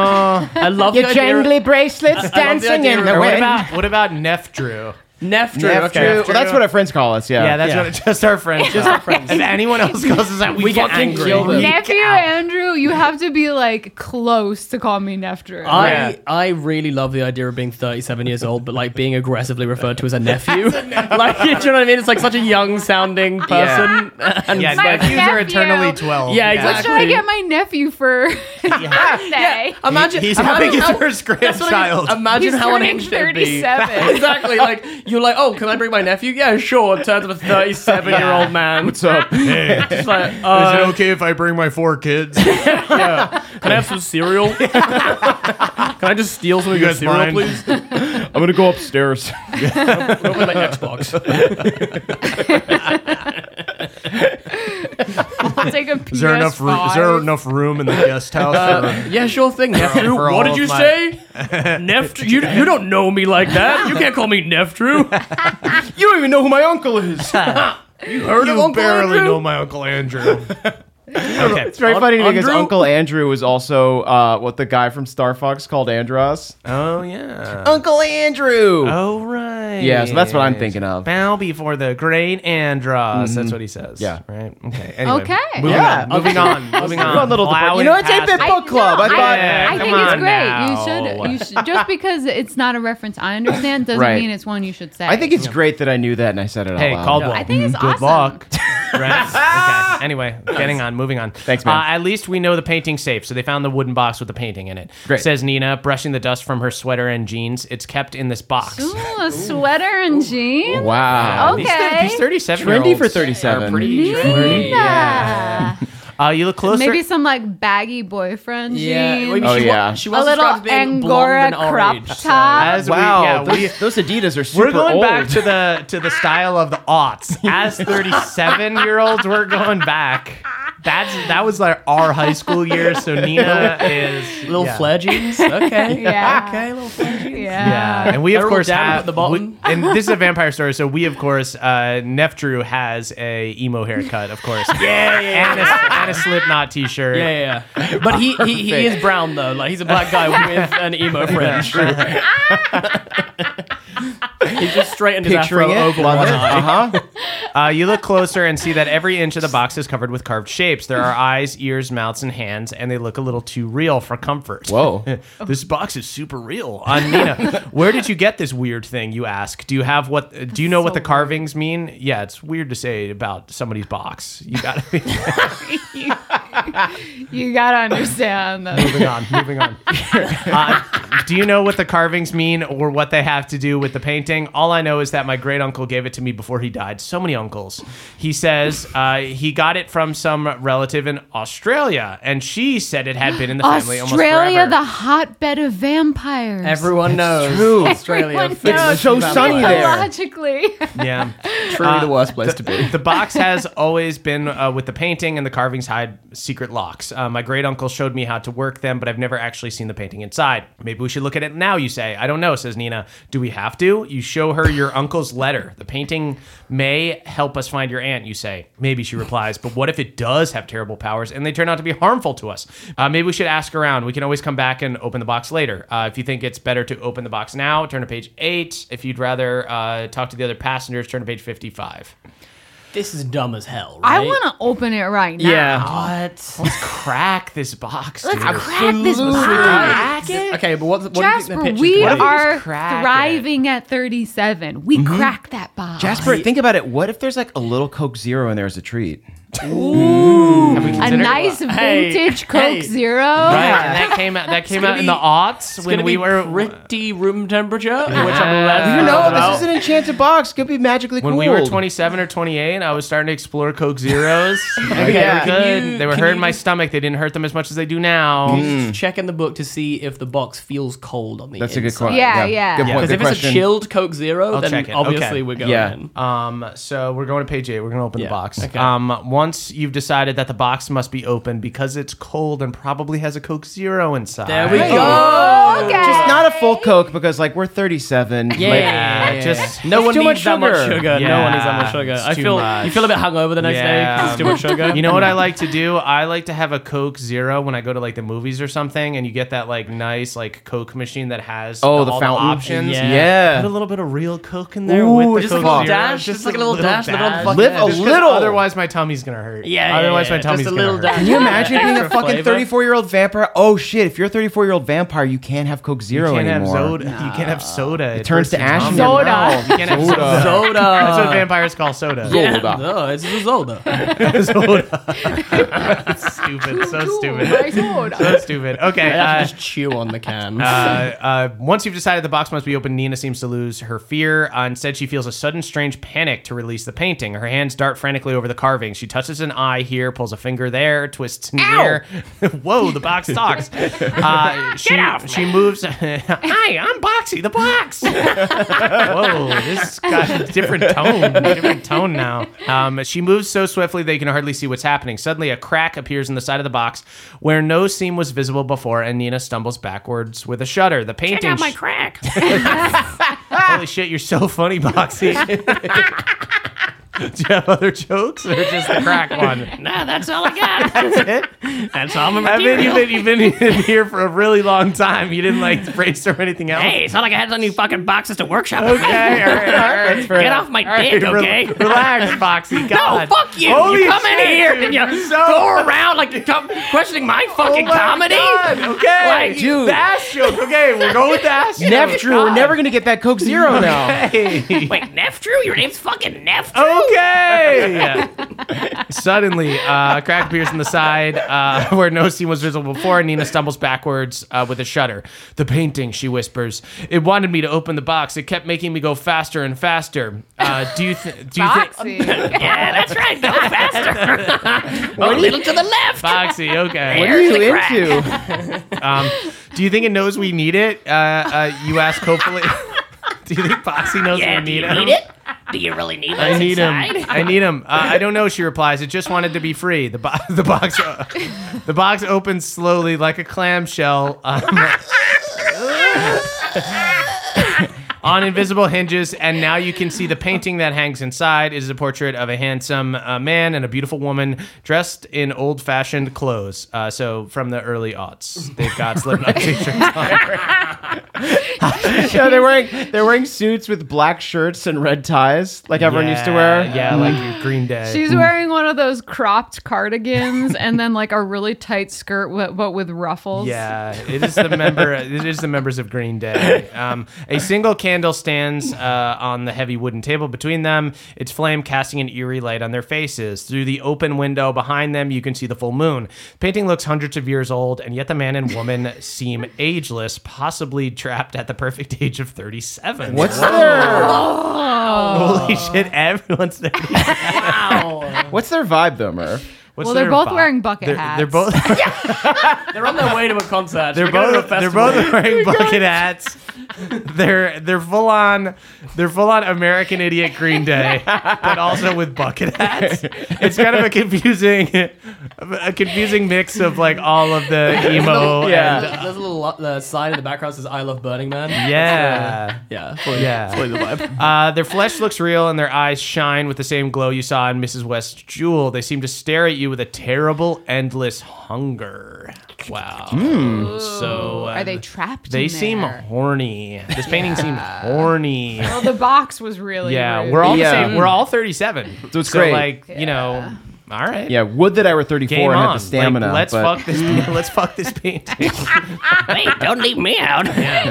[SPEAKER 7] I love
[SPEAKER 5] Your
[SPEAKER 7] the idea.
[SPEAKER 5] jangly bracelets
[SPEAKER 7] I love the
[SPEAKER 5] dancing
[SPEAKER 7] idea
[SPEAKER 5] in the
[SPEAKER 7] of-
[SPEAKER 4] What
[SPEAKER 5] wind.
[SPEAKER 4] about Neff Drew?
[SPEAKER 7] Neff Drew.
[SPEAKER 5] Neff
[SPEAKER 7] Okay.
[SPEAKER 5] Drew. Well, that's what our friends call us, yeah.
[SPEAKER 4] Yeah, that's
[SPEAKER 7] Yeah.
[SPEAKER 4] what just our friends. Just our friends. If anyone else calls us that, we get
[SPEAKER 7] fucking
[SPEAKER 4] angry.
[SPEAKER 7] kill them.
[SPEAKER 6] Nephew Andrew, you have to be like close to call me Nephew.
[SPEAKER 7] I really love the idea of being 37 years old, but like being aggressively referred to as a nephew. Like, you know what I mean? It's like such a young sounding person. And
[SPEAKER 4] Yeah,
[SPEAKER 7] it's like,
[SPEAKER 4] nephews are
[SPEAKER 6] nephew.
[SPEAKER 4] eternally 12.
[SPEAKER 7] Yeah,
[SPEAKER 6] What
[SPEAKER 7] exactly.
[SPEAKER 6] should I get my nephew for birthday?
[SPEAKER 7] imagine
[SPEAKER 4] He's
[SPEAKER 7] imagine
[SPEAKER 4] having his
[SPEAKER 7] how-
[SPEAKER 4] first
[SPEAKER 7] that's what I mean.
[SPEAKER 4] grandchild.
[SPEAKER 7] Imagine
[SPEAKER 6] He's
[SPEAKER 7] how
[SPEAKER 6] turning
[SPEAKER 7] unhinged it'd be.
[SPEAKER 6] 37.
[SPEAKER 7] Exactly. Like you're like, oh, can I bring my nephew? Yeah, sure. Turns up a 37-year-old man.
[SPEAKER 5] What's up?
[SPEAKER 7] Just like,
[SPEAKER 4] Is it okay if I bring my 4 kids?
[SPEAKER 7] can I have some cereal? Can I just steal some of your
[SPEAKER 4] guys
[SPEAKER 7] cereal,
[SPEAKER 4] mind?
[SPEAKER 7] please?
[SPEAKER 5] I'm going to go upstairs.
[SPEAKER 7] Go play my Xbox.
[SPEAKER 6] I'll take a PS5.
[SPEAKER 4] Is there enough room in the guest house?
[SPEAKER 7] Yeah, sure thing, nephew.
[SPEAKER 4] For
[SPEAKER 7] What
[SPEAKER 4] all
[SPEAKER 7] did you
[SPEAKER 4] of my-
[SPEAKER 7] say? Neftru, you don't know me like that. You can't call me Neftru.
[SPEAKER 5] You don't even know who my uncle is.
[SPEAKER 7] You heard of Uncle
[SPEAKER 4] barely
[SPEAKER 7] Andrew?
[SPEAKER 4] know my Uncle Andrew. Okay.
[SPEAKER 5] It's very funny because
[SPEAKER 7] Andrew?
[SPEAKER 5] Uncle Andrew was also what the guy from Star Fox called Andros.
[SPEAKER 4] Oh, yeah.
[SPEAKER 5] Uncle Andrew.
[SPEAKER 4] Oh, right.
[SPEAKER 5] Yeah, so that's what I'm thinking of.
[SPEAKER 4] Bow before the great Andros. That's what he says.
[SPEAKER 5] Yeah.
[SPEAKER 4] Right? Okay. Anyway,
[SPEAKER 6] Okay.
[SPEAKER 4] Moving
[SPEAKER 5] Yeah.
[SPEAKER 4] on. Moving on. Moving on.
[SPEAKER 5] Fun little
[SPEAKER 4] Plowing
[SPEAKER 5] you know, it's
[SPEAKER 4] past
[SPEAKER 5] 8-Bit
[SPEAKER 4] it.
[SPEAKER 5] Book Club. I thought.
[SPEAKER 6] I think
[SPEAKER 4] come
[SPEAKER 6] it's
[SPEAKER 4] on
[SPEAKER 6] great.
[SPEAKER 4] now.
[SPEAKER 6] You should just because it's not a reference I understand doesn't
[SPEAKER 5] Right.
[SPEAKER 6] mean it's one you should say.
[SPEAKER 5] I think it's great that I knew that and I said it
[SPEAKER 4] Hey,
[SPEAKER 5] out loud.
[SPEAKER 4] Caldwell.
[SPEAKER 6] I think it's
[SPEAKER 4] Good
[SPEAKER 6] awesome.
[SPEAKER 4] luck. Right? Okay. Anyway, getting on, moving on.
[SPEAKER 5] Thanks, man.
[SPEAKER 4] At least we know the painting's safe. So they found the wooden box with the painting in it.
[SPEAKER 5] Great.
[SPEAKER 4] Says Nina, brushing the dust from her sweater and jeans. It's kept in this box.
[SPEAKER 6] Ooh, a sweater and jeans.
[SPEAKER 5] Wow.
[SPEAKER 6] Okay.
[SPEAKER 4] These 37
[SPEAKER 5] Trendy for 37.
[SPEAKER 4] Are pretty trendy.
[SPEAKER 6] Yeah.
[SPEAKER 4] You look closer.
[SPEAKER 6] Maybe some like baggy boyfriend jeans.
[SPEAKER 7] Maybe
[SPEAKER 5] Oh, yeah.
[SPEAKER 7] She
[SPEAKER 6] a
[SPEAKER 7] was
[SPEAKER 6] little
[SPEAKER 7] described as being
[SPEAKER 6] Angora
[SPEAKER 7] blonde and
[SPEAKER 6] crop
[SPEAKER 7] orange, so-
[SPEAKER 6] top.
[SPEAKER 4] As
[SPEAKER 5] Wow,
[SPEAKER 4] we,
[SPEAKER 5] those Adidas are super
[SPEAKER 4] we're going
[SPEAKER 5] old.
[SPEAKER 4] back to the style of the aughts. As 37-year-olds, we're going back. That was like our high school years. So Nina is
[SPEAKER 7] Little
[SPEAKER 4] yeah.
[SPEAKER 7] flare jeans. Okay.
[SPEAKER 6] Yeah.
[SPEAKER 7] Okay, little flare jeans.
[SPEAKER 4] Yeah, and we of
[SPEAKER 7] They're all
[SPEAKER 4] course
[SPEAKER 7] down
[SPEAKER 4] have
[SPEAKER 7] at the bottom.
[SPEAKER 4] and this is a vampire story, so we of course Neftru has a emo haircut, of course. And a Slipknot t-shirt.
[SPEAKER 7] Yeah. But he is brown though. Like he's a black guy with an emo fringe. He's just straightened his
[SPEAKER 5] Picturing
[SPEAKER 7] afro
[SPEAKER 5] it.
[SPEAKER 7] over
[SPEAKER 5] Love
[SPEAKER 7] one
[SPEAKER 5] it.
[SPEAKER 7] eye.
[SPEAKER 4] You look closer and see that every inch of the box is covered with carved shapes. There are eyes, ears, mouths, and hands, and they look a little too real for comfort.
[SPEAKER 5] Whoa.
[SPEAKER 4] This box is super real. Nina, where did you get this weird thing, you ask? Do you know what the carvings mean? Yeah, it's weird to say about somebody's box. You gotta be
[SPEAKER 6] You gotta understand that.
[SPEAKER 4] moving on. Do you know what the carvings mean or what they have to do with the painting? All I know is that my great uncle gave it to me before he died. So many uncles. He says he got it from some relative in Australia, and she said it had been in the family almost
[SPEAKER 6] Australia,
[SPEAKER 4] forever.
[SPEAKER 6] the hotbed of vampires.
[SPEAKER 7] Everyone knows.
[SPEAKER 5] true.
[SPEAKER 7] Australia.
[SPEAKER 6] Everyone
[SPEAKER 7] fits
[SPEAKER 6] knows.
[SPEAKER 5] It's so
[SPEAKER 7] vampire.
[SPEAKER 5] sunny there.
[SPEAKER 6] Mythologically.
[SPEAKER 4] Yeah.
[SPEAKER 5] Truly the worst place to be.
[SPEAKER 4] The box has always been with the painting, and the carvings hide secret locks. My great uncle showed me how to work them, but I've never actually seen the painting inside. Maybe we should look at it now, you say. I don't know, says Nina. Do we have to? You show her your uncle's letter. The painting may help us find your aunt, you say. Maybe, she replies, but what if it does have terrible powers and they turn out to be harmful to us? Maybe we should ask around. We can always come back and open the box later. If you think it's better to open the box now, turn to page 8. If you'd rather talk to the other passengers, turn to page 55.
[SPEAKER 7] This is dumb as hell, right?
[SPEAKER 6] I want to open it right now.
[SPEAKER 5] Yeah.
[SPEAKER 7] What?
[SPEAKER 4] Let's crack this box,
[SPEAKER 6] Let's
[SPEAKER 4] dude.
[SPEAKER 6] crack this box.
[SPEAKER 7] Okay, but what do you think the
[SPEAKER 6] Jasper,
[SPEAKER 7] picture's
[SPEAKER 6] we
[SPEAKER 7] gonna be?
[SPEAKER 6] are
[SPEAKER 4] crack it?
[SPEAKER 6] thriving at 37. We cracked that box.
[SPEAKER 5] Jasper, think about it. What if there's like a little Coke Zero in there as a treat?
[SPEAKER 4] Have we
[SPEAKER 6] A
[SPEAKER 4] considered-
[SPEAKER 6] nice
[SPEAKER 7] Hey,
[SPEAKER 6] vintage Coke
[SPEAKER 7] hey.
[SPEAKER 6] Zero.
[SPEAKER 4] Right, and that came out. That came out in the aughts when we were
[SPEAKER 7] pretty room temperature, which I'm less
[SPEAKER 5] You know,
[SPEAKER 7] about.
[SPEAKER 5] this is an enchanted box. Could be magically
[SPEAKER 4] when
[SPEAKER 5] cooled.
[SPEAKER 4] we were 27 or 28. I was starting to explore Coke Zeros. Okay,
[SPEAKER 5] Yeah.
[SPEAKER 4] they were good.
[SPEAKER 7] Can you-
[SPEAKER 4] They were
[SPEAKER 7] can
[SPEAKER 4] hurting
[SPEAKER 7] you
[SPEAKER 4] my
[SPEAKER 7] just-
[SPEAKER 4] stomach. They didn't hurt them as much as they do now.
[SPEAKER 7] Just check in the book to see if the box feels cold on the
[SPEAKER 5] That's a good
[SPEAKER 7] inside.
[SPEAKER 5] question.
[SPEAKER 6] Yeah.
[SPEAKER 5] Good point.
[SPEAKER 7] Because
[SPEAKER 5] Good
[SPEAKER 7] if it's
[SPEAKER 5] question.
[SPEAKER 7] a chilled Coke Zero,
[SPEAKER 4] I'll
[SPEAKER 7] then
[SPEAKER 4] check it.
[SPEAKER 7] obviously
[SPEAKER 4] Okay.
[SPEAKER 7] we're going
[SPEAKER 5] Yeah.
[SPEAKER 7] in.
[SPEAKER 4] So we're going to page 8. We're going to open the
[SPEAKER 7] Yeah.
[SPEAKER 4] box.
[SPEAKER 7] Okay.
[SPEAKER 4] Once you've decided that the box must be open because it's cold and probably has a Coke Zero inside.
[SPEAKER 7] There we
[SPEAKER 5] Hey.
[SPEAKER 7] go.
[SPEAKER 6] Okay.
[SPEAKER 5] Just not a full Coke because like we're 37.
[SPEAKER 7] Yeah,
[SPEAKER 4] just-
[SPEAKER 7] no one
[SPEAKER 5] too
[SPEAKER 7] needs
[SPEAKER 5] much
[SPEAKER 7] that much
[SPEAKER 5] sugar.
[SPEAKER 7] sugar. No one needs that much
[SPEAKER 4] Yeah,
[SPEAKER 7] sugar.
[SPEAKER 4] it's
[SPEAKER 7] I
[SPEAKER 4] too
[SPEAKER 7] feel
[SPEAKER 4] much.
[SPEAKER 7] you feel a bit hungover the next day because it's too much sugar.
[SPEAKER 4] You know what I like to do? I like to have a Coke Zero when I go to like the movies or something, and you get that like nice like Coke machine that has
[SPEAKER 5] Oh, the
[SPEAKER 4] all
[SPEAKER 5] fountain.
[SPEAKER 4] options.
[SPEAKER 7] Yeah.
[SPEAKER 4] Put a little bit of real Coke in there
[SPEAKER 5] Ooh,
[SPEAKER 4] with the
[SPEAKER 5] just
[SPEAKER 4] Coke
[SPEAKER 7] like a little
[SPEAKER 4] Zero.
[SPEAKER 7] dash, just like a little dash, live on the fucking
[SPEAKER 5] Live a
[SPEAKER 7] edge.
[SPEAKER 4] Just 'cause
[SPEAKER 5] little.
[SPEAKER 4] Otherwise, my tummy's gonna hurt.
[SPEAKER 7] Yeah,
[SPEAKER 4] Otherwise, my
[SPEAKER 7] just
[SPEAKER 4] tummy's
[SPEAKER 7] a
[SPEAKER 4] gonna
[SPEAKER 7] little
[SPEAKER 4] hurt.
[SPEAKER 7] dash.
[SPEAKER 5] Can you imagine being a
[SPEAKER 7] For
[SPEAKER 5] fucking
[SPEAKER 7] flavor.
[SPEAKER 5] 34-year-old vampire? Oh shit! If you're a 34-year-old vampire, you can't have Coke
[SPEAKER 4] You
[SPEAKER 5] Zero
[SPEAKER 4] can't have
[SPEAKER 5] anymore.
[SPEAKER 4] soda. You can't have soda.
[SPEAKER 5] It turns to ash in your
[SPEAKER 6] Soda.
[SPEAKER 5] mouth.
[SPEAKER 4] You can't have soda.
[SPEAKER 7] Soda.
[SPEAKER 4] That's what vampires call soda.
[SPEAKER 5] Soda.
[SPEAKER 7] No, it's a soda.
[SPEAKER 4] Stupid. So stupid. So stupid. Okay.
[SPEAKER 7] I have to just chew on the can.
[SPEAKER 4] Once you've decided the box must be open, Nina seems to lose her fear. Instead, she feels a sudden strange panic to release the painting. Her hands dart frantically over the carving. She touches an eye here, pulls a finger there, twists an ear. Whoa, the box talks. She moves. Hi, I'm Boxy, the box. Whoa, this got a different tone. Different tone now. She moves so swiftly they can hardly see what's happening. Suddenly, a crack appears in the the side of the box where no seam was visible before, and Nina stumbles backwards with a shudder. The painting.
[SPEAKER 7] Check out my crack.
[SPEAKER 4] Holy shit, you're so funny, Boxy. Do you have other jokes or just the crack one?
[SPEAKER 7] Nah, that's all I got.
[SPEAKER 4] That's it?
[SPEAKER 7] That's all my
[SPEAKER 4] I mean,
[SPEAKER 7] material.
[SPEAKER 4] you've been in here for a really long time. You didn't like brainstorm anything else?
[SPEAKER 7] Hey, it's not like I had any fucking boxes to workshop.
[SPEAKER 4] Okay, all right. That's fair
[SPEAKER 7] Get
[SPEAKER 4] enough.
[SPEAKER 7] off my
[SPEAKER 4] All right,
[SPEAKER 7] dick, okay?
[SPEAKER 4] Relax, Foxy.
[SPEAKER 7] No,
[SPEAKER 4] God.
[SPEAKER 7] fuck you.
[SPEAKER 4] Holy
[SPEAKER 7] You come in
[SPEAKER 4] shit,
[SPEAKER 7] here
[SPEAKER 4] dude.
[SPEAKER 7] and you
[SPEAKER 4] So-
[SPEAKER 7] go around like you're questioning my fucking
[SPEAKER 4] Oh my
[SPEAKER 7] comedy.
[SPEAKER 4] God, okay.
[SPEAKER 7] Like,
[SPEAKER 5] dude.
[SPEAKER 4] The ass joke. Okay, we're going with the ass joke.
[SPEAKER 5] Neff Drew, we're never gonna get that Coke Zero now.
[SPEAKER 4] Hey.
[SPEAKER 7] Wait, Neff Drew? Your name's fucking Neff Drew?
[SPEAKER 4] Okay. Suddenly, crack appears on the side where no seam was visible before, and Nina stumbles backwards with a shudder. The painting, she whispers. It wanted me to open the box. It kept making me go faster and faster. Do you think?
[SPEAKER 6] Foxy.
[SPEAKER 7] Yeah, that's right. Go faster. A little to the left.
[SPEAKER 4] Foxy, okay.
[SPEAKER 5] What are you
[SPEAKER 7] There's the crack.
[SPEAKER 5] into?
[SPEAKER 4] Do you think it knows we need it? You ask hopefully. Do you think Foxy knows
[SPEAKER 7] Yeah,
[SPEAKER 4] we
[SPEAKER 7] do
[SPEAKER 4] need
[SPEAKER 7] you
[SPEAKER 4] him?
[SPEAKER 7] need it? Do you really need
[SPEAKER 4] I
[SPEAKER 7] this
[SPEAKER 4] need
[SPEAKER 7] inside?
[SPEAKER 4] him. I need him. I don't know. She replies. It just wanted to be free. The box. The box opens slowly like a clamshell. On invisible hinges, and now you can see the painting that hangs inside is a portrait of a handsome man and a beautiful woman dressed in old-fashioned clothes. So from the early aughts, they've got Slipknot t-shirts on.
[SPEAKER 5] Yeah, they're wearing suits with black shirts and red ties, like everyone used to wear.
[SPEAKER 4] Yeah, like Green Day.
[SPEAKER 6] She's wearing one of those cropped cardigans and then like a really tight skirt, but with ruffles.
[SPEAKER 4] Yeah, it is the member. It is the members of Green Day. A single candle stands on the heavy wooden table between them, its flame casting an eerie light on their faces. Through the open window behind them, you can see the full moon. The painting looks hundreds of years old, and yet the man and woman seem ageless, possibly trapped at the perfect age of 37.
[SPEAKER 5] What's their
[SPEAKER 4] Holy shit! Everyone's 37.
[SPEAKER 5] What's their vibe though, Murph?
[SPEAKER 4] What's
[SPEAKER 6] Well, they're
[SPEAKER 4] their
[SPEAKER 6] both
[SPEAKER 4] vibe?
[SPEAKER 6] wearing bucket
[SPEAKER 4] They're
[SPEAKER 6] hats.
[SPEAKER 4] both.
[SPEAKER 7] They're on their way to a concert.
[SPEAKER 4] They're both wearing bucket hats. They're full on American Idiot Green Day, but also with bucket hats. It's kind of a confusing mix of like all of the emo.
[SPEAKER 5] Yeah.
[SPEAKER 7] There's a little sign in the background that says "I love Burning Man."
[SPEAKER 4] Yeah.
[SPEAKER 7] Yeah,
[SPEAKER 4] Yeah.
[SPEAKER 7] the vibe.
[SPEAKER 4] Their flesh looks real and their eyes shine with the same glow you saw in Mrs. West's Jewel. They seem to stare at you with a terrible, endless hunger. Wow. So
[SPEAKER 6] Are they trapped?
[SPEAKER 4] They
[SPEAKER 6] in
[SPEAKER 4] seem
[SPEAKER 6] there?
[SPEAKER 4] horny. This painting seemed horny.
[SPEAKER 6] Well, the box was really.
[SPEAKER 4] Yeah,
[SPEAKER 6] rude.
[SPEAKER 4] we're all
[SPEAKER 5] Yeah.
[SPEAKER 4] the same. We're all 37.
[SPEAKER 5] So it's great.
[SPEAKER 4] Like, you know, all right.
[SPEAKER 5] Yeah, would that I were 34
[SPEAKER 4] Game
[SPEAKER 5] and
[SPEAKER 4] on.
[SPEAKER 5] had the stamina.
[SPEAKER 4] Like, let's
[SPEAKER 5] but
[SPEAKER 4] fuck this. Let's fuck this painting.
[SPEAKER 7] Hey, don't leave me out.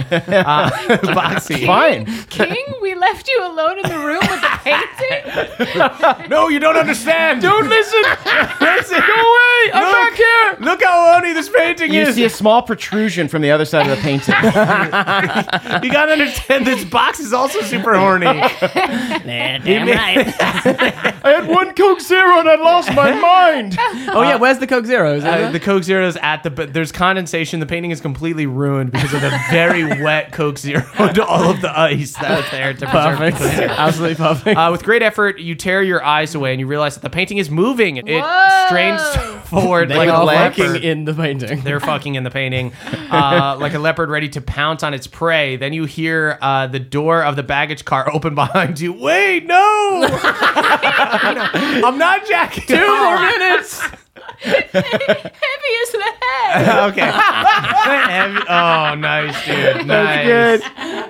[SPEAKER 4] Boxy.
[SPEAKER 5] fine.
[SPEAKER 6] King, we left you alone in the room with the painting.
[SPEAKER 4] No, you don't understand. Don't listen. Listen. Go away.
[SPEAKER 5] I'm back here.
[SPEAKER 4] Look how horny this painting
[SPEAKER 5] You
[SPEAKER 4] is.
[SPEAKER 5] see a small protrusion from the other side of the painting.
[SPEAKER 4] You gotta understand this box is also super horny.
[SPEAKER 7] Yeah, damn right.
[SPEAKER 5] I had one Coke Zero and I lost my mind.
[SPEAKER 7] Oh yeah, where's the Coke Zero? Is it
[SPEAKER 4] The Coke Zero is at the, but there's condensation. The painting is completely ruined because of the very wet Coke Zero and all of the ice that's there to preserve the
[SPEAKER 7] perfect?
[SPEAKER 4] Coke Zero.
[SPEAKER 7] Absolutely perfect.
[SPEAKER 4] With great effort, you tear your eyes away and you realize that the painting is moving. It
[SPEAKER 6] Whoa.
[SPEAKER 4] strains forward
[SPEAKER 7] They
[SPEAKER 4] like a
[SPEAKER 7] are
[SPEAKER 4] leopard.
[SPEAKER 7] fucking in the painting.
[SPEAKER 4] They're fucking in the painting, like a leopard ready to pounce on its prey. Then you hear the door of the baggage car open behind you. Wait, no! I'm not jacking. 2 more minutes.
[SPEAKER 6] Heavy as the head.
[SPEAKER 4] Okay. Oh, nice, dude. Nice.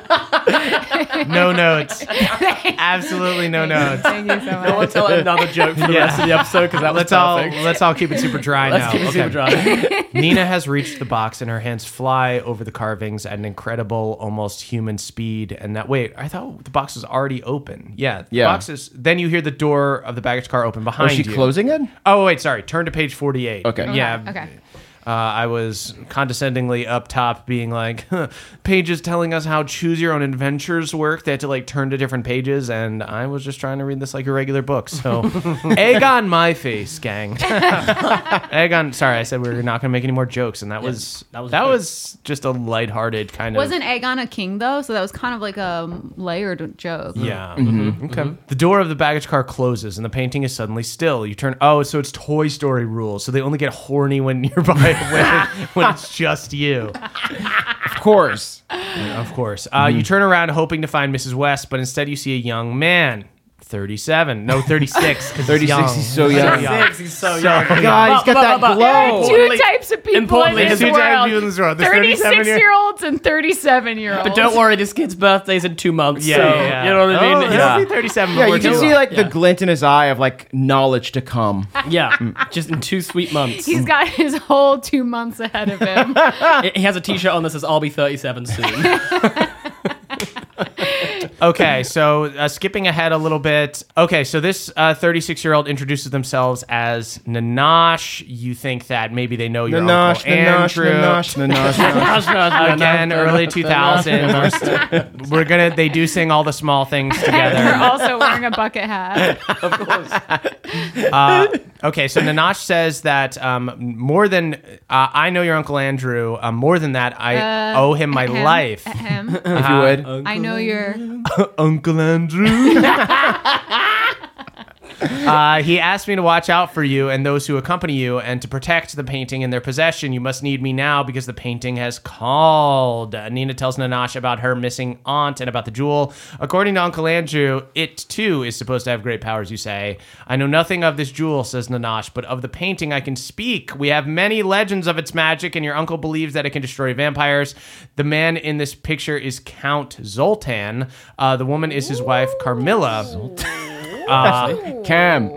[SPEAKER 4] No notes. Absolutely no notes.
[SPEAKER 6] Thank you so
[SPEAKER 7] I want
[SPEAKER 6] much.
[SPEAKER 7] to tell another joke for the
[SPEAKER 4] Yeah.
[SPEAKER 7] rest of the episode because that was perfect.
[SPEAKER 4] Let's all keep it super dry now.
[SPEAKER 7] Let's keep it
[SPEAKER 4] Okay.
[SPEAKER 7] super dry.
[SPEAKER 4] Nina has reached the box and her hands fly over the carvings at an incredible, almost human speed. And that, wait, I thought the box was already open. Yeah. The
[SPEAKER 5] Yeah.
[SPEAKER 4] box is, then you hear the door of the baggage car open behind
[SPEAKER 5] Was she
[SPEAKER 4] you.
[SPEAKER 5] closing it?
[SPEAKER 4] Oh, wait, sorry. Turn to page 48.
[SPEAKER 5] Okay.
[SPEAKER 4] Yeah.
[SPEAKER 6] Okay.
[SPEAKER 4] I was condescendingly up top being like, pages telling us how choose your own adventures work. They had to like turn to different pages, and I was just trying to read this like a regular book. So egg on my face, gang. Egg on. Sorry, I said we were not going to make any more jokes, and that was just a lighthearted kind of.
[SPEAKER 6] Wasn't Aegon a king though? So that was kind of like a layered joke.
[SPEAKER 4] Yeah. Okay. The door of the baggage car closes, and the painting is suddenly still. You turn. Oh, so it's Toy Story rules. So they only get horny when you're by when it's just you.
[SPEAKER 5] Of course.
[SPEAKER 4] Of course. You turn around hoping to find Mrs. West, but instead you see a young man. 37. No, 36.
[SPEAKER 5] 36, he's so young.
[SPEAKER 7] He's so young.
[SPEAKER 5] God, he's got that
[SPEAKER 6] There
[SPEAKER 5] glow.
[SPEAKER 6] are two types of people
[SPEAKER 7] Importantly,
[SPEAKER 6] in this
[SPEAKER 4] two types of
[SPEAKER 6] world.
[SPEAKER 4] people in this world. There's
[SPEAKER 6] 36-year-olds and 37-year-olds.
[SPEAKER 7] But don't worry, this kid's birthday's in 2 months.
[SPEAKER 4] Yeah,
[SPEAKER 7] so,
[SPEAKER 4] yeah.
[SPEAKER 7] you know what I mean?
[SPEAKER 4] He'll be 37
[SPEAKER 5] Yeah,
[SPEAKER 4] before
[SPEAKER 5] you can
[SPEAKER 4] too
[SPEAKER 5] see
[SPEAKER 4] long.
[SPEAKER 5] like the glint in his eye of like knowledge to come.
[SPEAKER 7] Yeah, just in 2 sweet months.
[SPEAKER 6] He's got his whole 2 months ahead of him.
[SPEAKER 7] He has a t-shirt on that says, I'll be 37 soon.
[SPEAKER 4] Okay, so skipping ahead a little bit. Okay, so this 36-year-old introduces themselves as Nanash. You think that maybe they know your
[SPEAKER 5] Nanash,
[SPEAKER 4] Uncle
[SPEAKER 5] Nanash,
[SPEAKER 4] Andrew.
[SPEAKER 5] Nanash, Nanash.
[SPEAKER 4] Again, early 2000s. They do sing all the small things
[SPEAKER 6] They're
[SPEAKER 4] together.
[SPEAKER 6] also wearing a bucket hat.
[SPEAKER 4] Okay, so Nanash says that more than I know your Uncle Andrew, more than that, I owe him my life.
[SPEAKER 6] Him.
[SPEAKER 5] If you would.
[SPEAKER 6] I know you're.
[SPEAKER 4] Uncle Andrew. He asked me to watch out for you and those who accompany you, and to protect the painting in their possession. You must need me now because the painting has called. Nina tells Nanash about her missing aunt and about the jewel. According to Uncle Andrew, it too is supposed to have great powers, you say. I know nothing of this jewel, says Nanash, but of the painting I can speak. We have many legends of its magic, and your uncle believes that it can destroy vampires. The man in this picture is Count Zoltan. The woman is his wife, Carmilla.
[SPEAKER 5] Cam.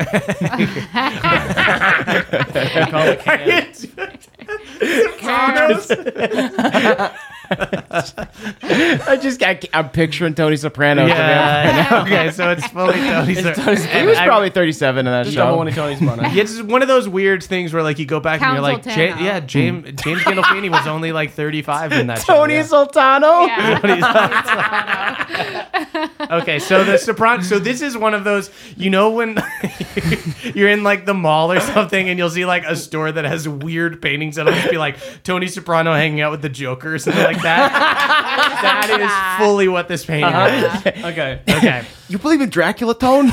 [SPEAKER 5] I'm picturing Tony Soprano.
[SPEAKER 4] Yeah. Okay, so it's fully Tony Soprano.
[SPEAKER 5] He was probably 37 in that
[SPEAKER 7] Just double
[SPEAKER 5] show.
[SPEAKER 7] one of Tony's Soprano.
[SPEAKER 4] Yeah, it's one of those weird things where like you go back and you're like,
[SPEAKER 6] Count
[SPEAKER 4] James Gandolfini was only like 35 in that show.
[SPEAKER 5] Tony
[SPEAKER 4] Yeah.
[SPEAKER 5] Sultano?
[SPEAKER 4] Okay, so the Soprano. So this is one of those, you know, when you're in like the mall or something, and you'll see like a store that has weird paintings that'll just be like Tony Soprano hanging out with the Joker or something like that. That is fully what this painting is.
[SPEAKER 7] Okay.
[SPEAKER 4] Okay.
[SPEAKER 5] You believe in Dracula, Tone?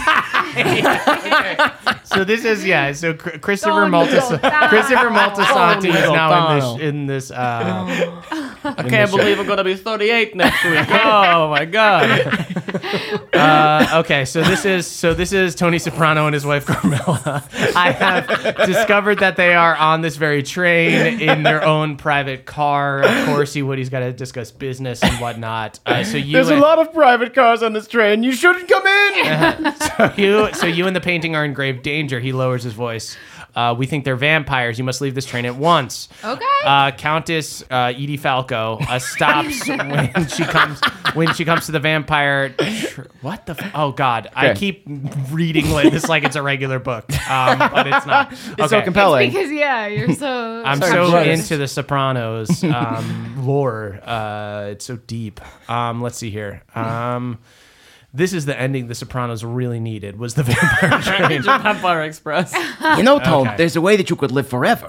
[SPEAKER 4] So this is So Christopher
[SPEAKER 6] Tony
[SPEAKER 4] Maltasanti is now
[SPEAKER 7] Sultano.
[SPEAKER 4] in this.
[SPEAKER 7] I can't believe I'm going to be 38 next week. Oh, my God.
[SPEAKER 4] Okay, so this is Tony Soprano and his wife Carmela. I have discovered that they are on this very train in their own private car. Of course, Woody's got to discuss business and whatnot. So
[SPEAKER 5] There's a lot of private cars on this train. You shouldn't come in.
[SPEAKER 4] So you and the painting are in grave danger. He lowers his voice. We think they're vampires. You must leave this train at once.
[SPEAKER 6] Okay.
[SPEAKER 4] Countess Edie Falco stops when she comes to the vampire. What the? Oh God! I
[SPEAKER 5] Okay.
[SPEAKER 4] keep reading this like it's a regular book, but it's not.
[SPEAKER 5] It's so compelling.
[SPEAKER 6] Because you're so.
[SPEAKER 4] I'm
[SPEAKER 5] Sorry,
[SPEAKER 4] so
[SPEAKER 5] gross.
[SPEAKER 4] into the Sopranos lore. It's so deep. Let's see here. This is the ending the Sopranos really needed, was the vampire train.
[SPEAKER 7] Vampire Express.
[SPEAKER 5] You know, Tone,
[SPEAKER 4] Okay.
[SPEAKER 5] there's a way that you could live forever.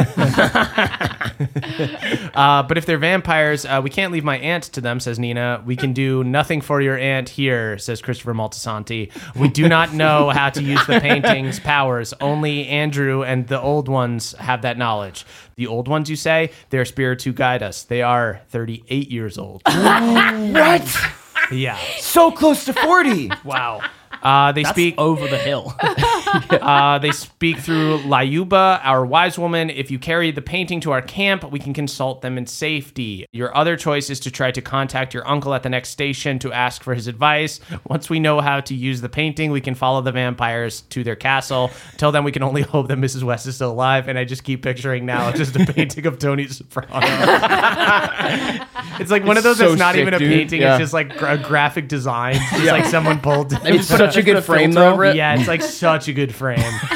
[SPEAKER 4] But if they're vampires, we can't leave my aunt to them, says Nina. We can do nothing for your aunt here, says Christopher Maltasanti. We do not know how to use the painting's powers. Only Andrew and the old ones have that knowledge. The old ones, you say? They're spirits who guide us. They are 38 years old.
[SPEAKER 5] What?
[SPEAKER 4] Yeah.
[SPEAKER 5] So close to 40.
[SPEAKER 4] Wow. They
[SPEAKER 7] That's
[SPEAKER 4] speak
[SPEAKER 7] over the hill.
[SPEAKER 4] They speak through Layuba, our wise woman. If you carry the painting to our camp, we can consult them in safety. Your other choice is to try to contact your uncle at the next station to ask for his advice. Once we know how to use the painting, we can follow the vampires to their castle. Till then, we can only hope that Mrs. West is still alive. And I just keep picturing now just a painting of Tony Soprano. It's like one of those
[SPEAKER 5] so
[SPEAKER 4] that's not
[SPEAKER 5] sick,
[SPEAKER 4] even a
[SPEAKER 5] dude.
[SPEAKER 4] painting.
[SPEAKER 5] Yeah.
[SPEAKER 4] It's just like a graphic design. It's just like someone pulled.
[SPEAKER 5] It's such a good frame, though.
[SPEAKER 4] Yeah, it's like such a good frame.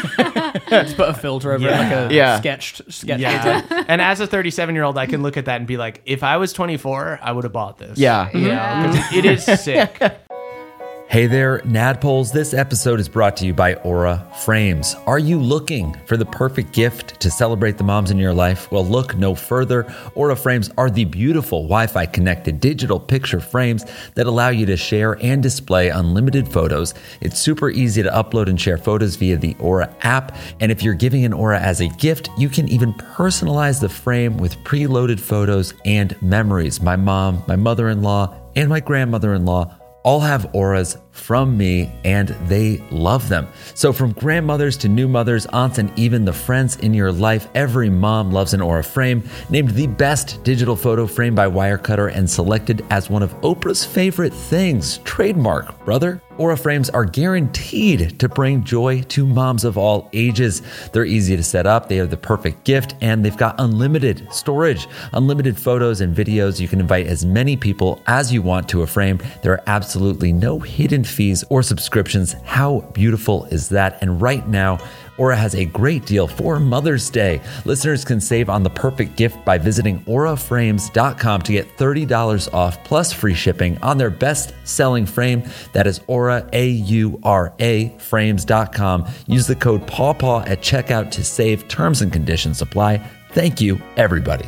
[SPEAKER 7] Just put a filter over it, like a sketch.
[SPEAKER 4] Yeah. And as a 37-year-old, I can look at that and be like, if I was 24, I would have bought this.
[SPEAKER 5] Yeah.
[SPEAKER 4] You know, 'cause it is sick.
[SPEAKER 8] Hey there, Nadpoles. This episode is brought to you by Aura Frames. Are you looking for the perfect gift to celebrate the moms in your life? Well, look no further. Aura Frames are the beautiful Wi-Fi connected digital picture frames that allow you to share and display unlimited photos. It's super easy to upload and share photos via the Aura app. And if you're giving an Aura as a gift, you can even personalize the frame with preloaded photos and memories. My mom, my mother-in-law, and my grandmother-in-law all have Auras from me, and they love them. So from grandmothers to new mothers, aunts, and even the friends in your life, every mom loves an Aura frame. Named the best digital photo frame by Wirecutter and selected as one of Oprah's favorite things. Trademark, brother. Aura frames are guaranteed to bring joy to moms of all ages. They're easy to set up, they are the perfect gift, and they've got unlimited storage, unlimited photos and videos. You can invite as many people as you want to a frame. There are absolutely no hidden fees or subscriptions. How beautiful is that? And right now, Aura has a great deal for Mother's Day. Listeners can save on the perfect gift by visiting auraframes.com to get $30 off plus free shipping on their best-selling frame. That is Aura, A-U-R-A, frames.com. Use the code PAWPAW at checkout to save. Terms and conditions apply. Thank you, everybody.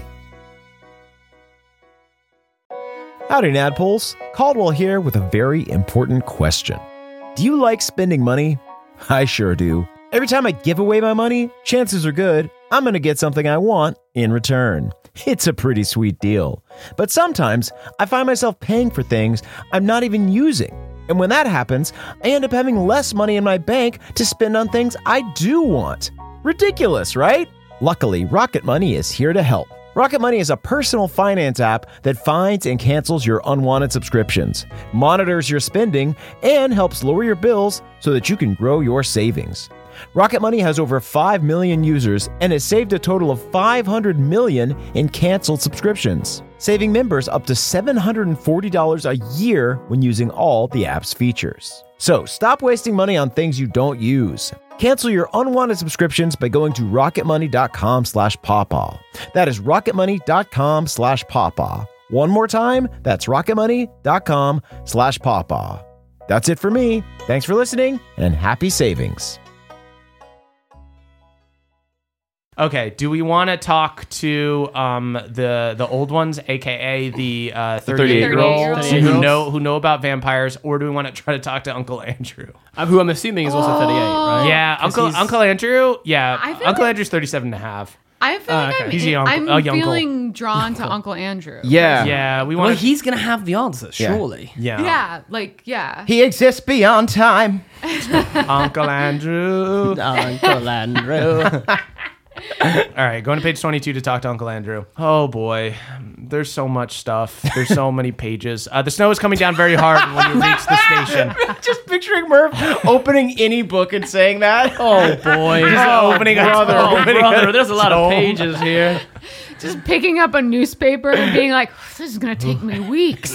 [SPEAKER 9] Howdy, Nadpoles. Caldwell here with a very important question. Do you like spending money? I sure do. Every time I give away my money, chances are good I'm going to get something I want in return. It's a pretty sweet deal. But sometimes I find myself paying for things I'm not even using. And when that happens, I end up having less money in my bank to spend on things I do want. Ridiculous, right? Luckily, Rocket Money is here to help. Rocket Money is a personal finance app that finds and cancels your unwanted subscriptions, monitors your spending, and helps lower your bills so that you can grow your savings. Rocket Money has over 5 million users and has saved a total of $500 million in canceled subscriptions, saving members up to $740 a year when using all the app's features. So stop wasting money on things you don't use. Cancel your unwanted subscriptions by going to rocketmoney.com/pawpaw. That is rocketmoney.com/pawpaw. One more time, that's rocketmoney.com/pawpaw. That's it for me. Thanks for listening and happy savings.
[SPEAKER 4] Okay, do we want to talk to the old ones, aka the 38-year-olds who know about vampires, or do we want to try to talk to Uncle Andrew?
[SPEAKER 7] Who I'm assuming is also 38, right?
[SPEAKER 4] Yeah, Uncle Andrew. Yeah, Uncle Andrew's 37 and a half.
[SPEAKER 6] I feel like
[SPEAKER 4] He's a young
[SPEAKER 6] I'm
[SPEAKER 4] uncle.
[SPEAKER 6] feeling drawn to Uncle Andrew.
[SPEAKER 4] Yeah. We want.
[SPEAKER 7] Well, he's gonna have the answers, surely.
[SPEAKER 6] Yeah.
[SPEAKER 9] He exists beyond time.
[SPEAKER 4] Uncle Andrew.
[SPEAKER 7] Uncle Andrew.
[SPEAKER 4] All right, going to page 22 to talk to Uncle Andrew. Oh boy, there's so much stuff. There's so many pages. The snow is coming down very hard when you reach the station.
[SPEAKER 5] Just picturing Murph opening any book and saying that.
[SPEAKER 7] Oh boy.
[SPEAKER 4] Opening
[SPEAKER 7] brother, there's a lot of pages here.
[SPEAKER 6] Just picking up a newspaper and being like, this is going to take me weeks.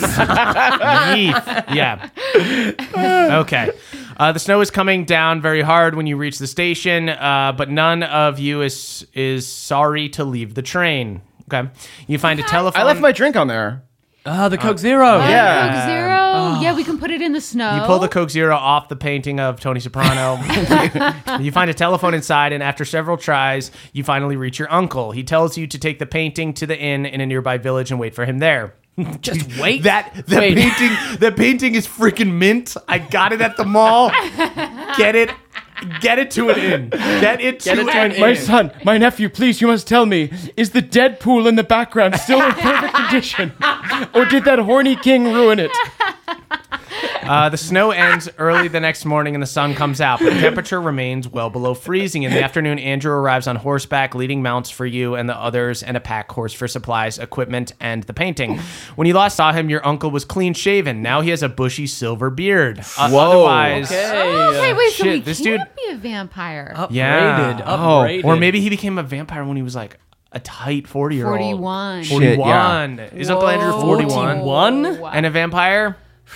[SPEAKER 4] Yeah. Okay. The snow is coming down very hard when you reach the station, but none of you is sorry to leave the train. Okay. You find a telephone.
[SPEAKER 5] I left my drink on there.
[SPEAKER 7] The Coke Zero.
[SPEAKER 5] Yeah.
[SPEAKER 6] Coke Zero. Yeah, we can put it in the snow.
[SPEAKER 4] You pull the Coke Zero off the painting of Tony Soprano. You find a telephone inside, and after several tries, you finally reach your uncle. He tells you to take the painting to the inn in a nearby village and wait for him there.
[SPEAKER 7] Just wait.
[SPEAKER 4] The painting is freaking mint. I got it at the mall. Get it to an inn. Get it to an inn.
[SPEAKER 5] My son, my nephew, please, you must tell me, is the dead pool in the background still in perfect condition? Or did that horny king ruin it?
[SPEAKER 4] The snow ends early the next morning and the sun comes out, but the temperature remains well below freezing. In the afternoon, Andrew arrives on horseback, leading mounts for you and the others, and a pack horse for supplies, equipment, and the painting. When you last saw him, your uncle was clean-shaven. Now he has a bushy silver beard. Otherwise...
[SPEAKER 6] Okay, wait, so he
[SPEAKER 4] this
[SPEAKER 6] can't
[SPEAKER 4] dude
[SPEAKER 6] be a vampire.
[SPEAKER 7] Upgraded.
[SPEAKER 4] Or maybe he became a vampire when he was like a tight 40-year-old.
[SPEAKER 6] 41.
[SPEAKER 4] 41. Is Uncle Andrew 41?
[SPEAKER 7] 41?
[SPEAKER 4] And a vampire?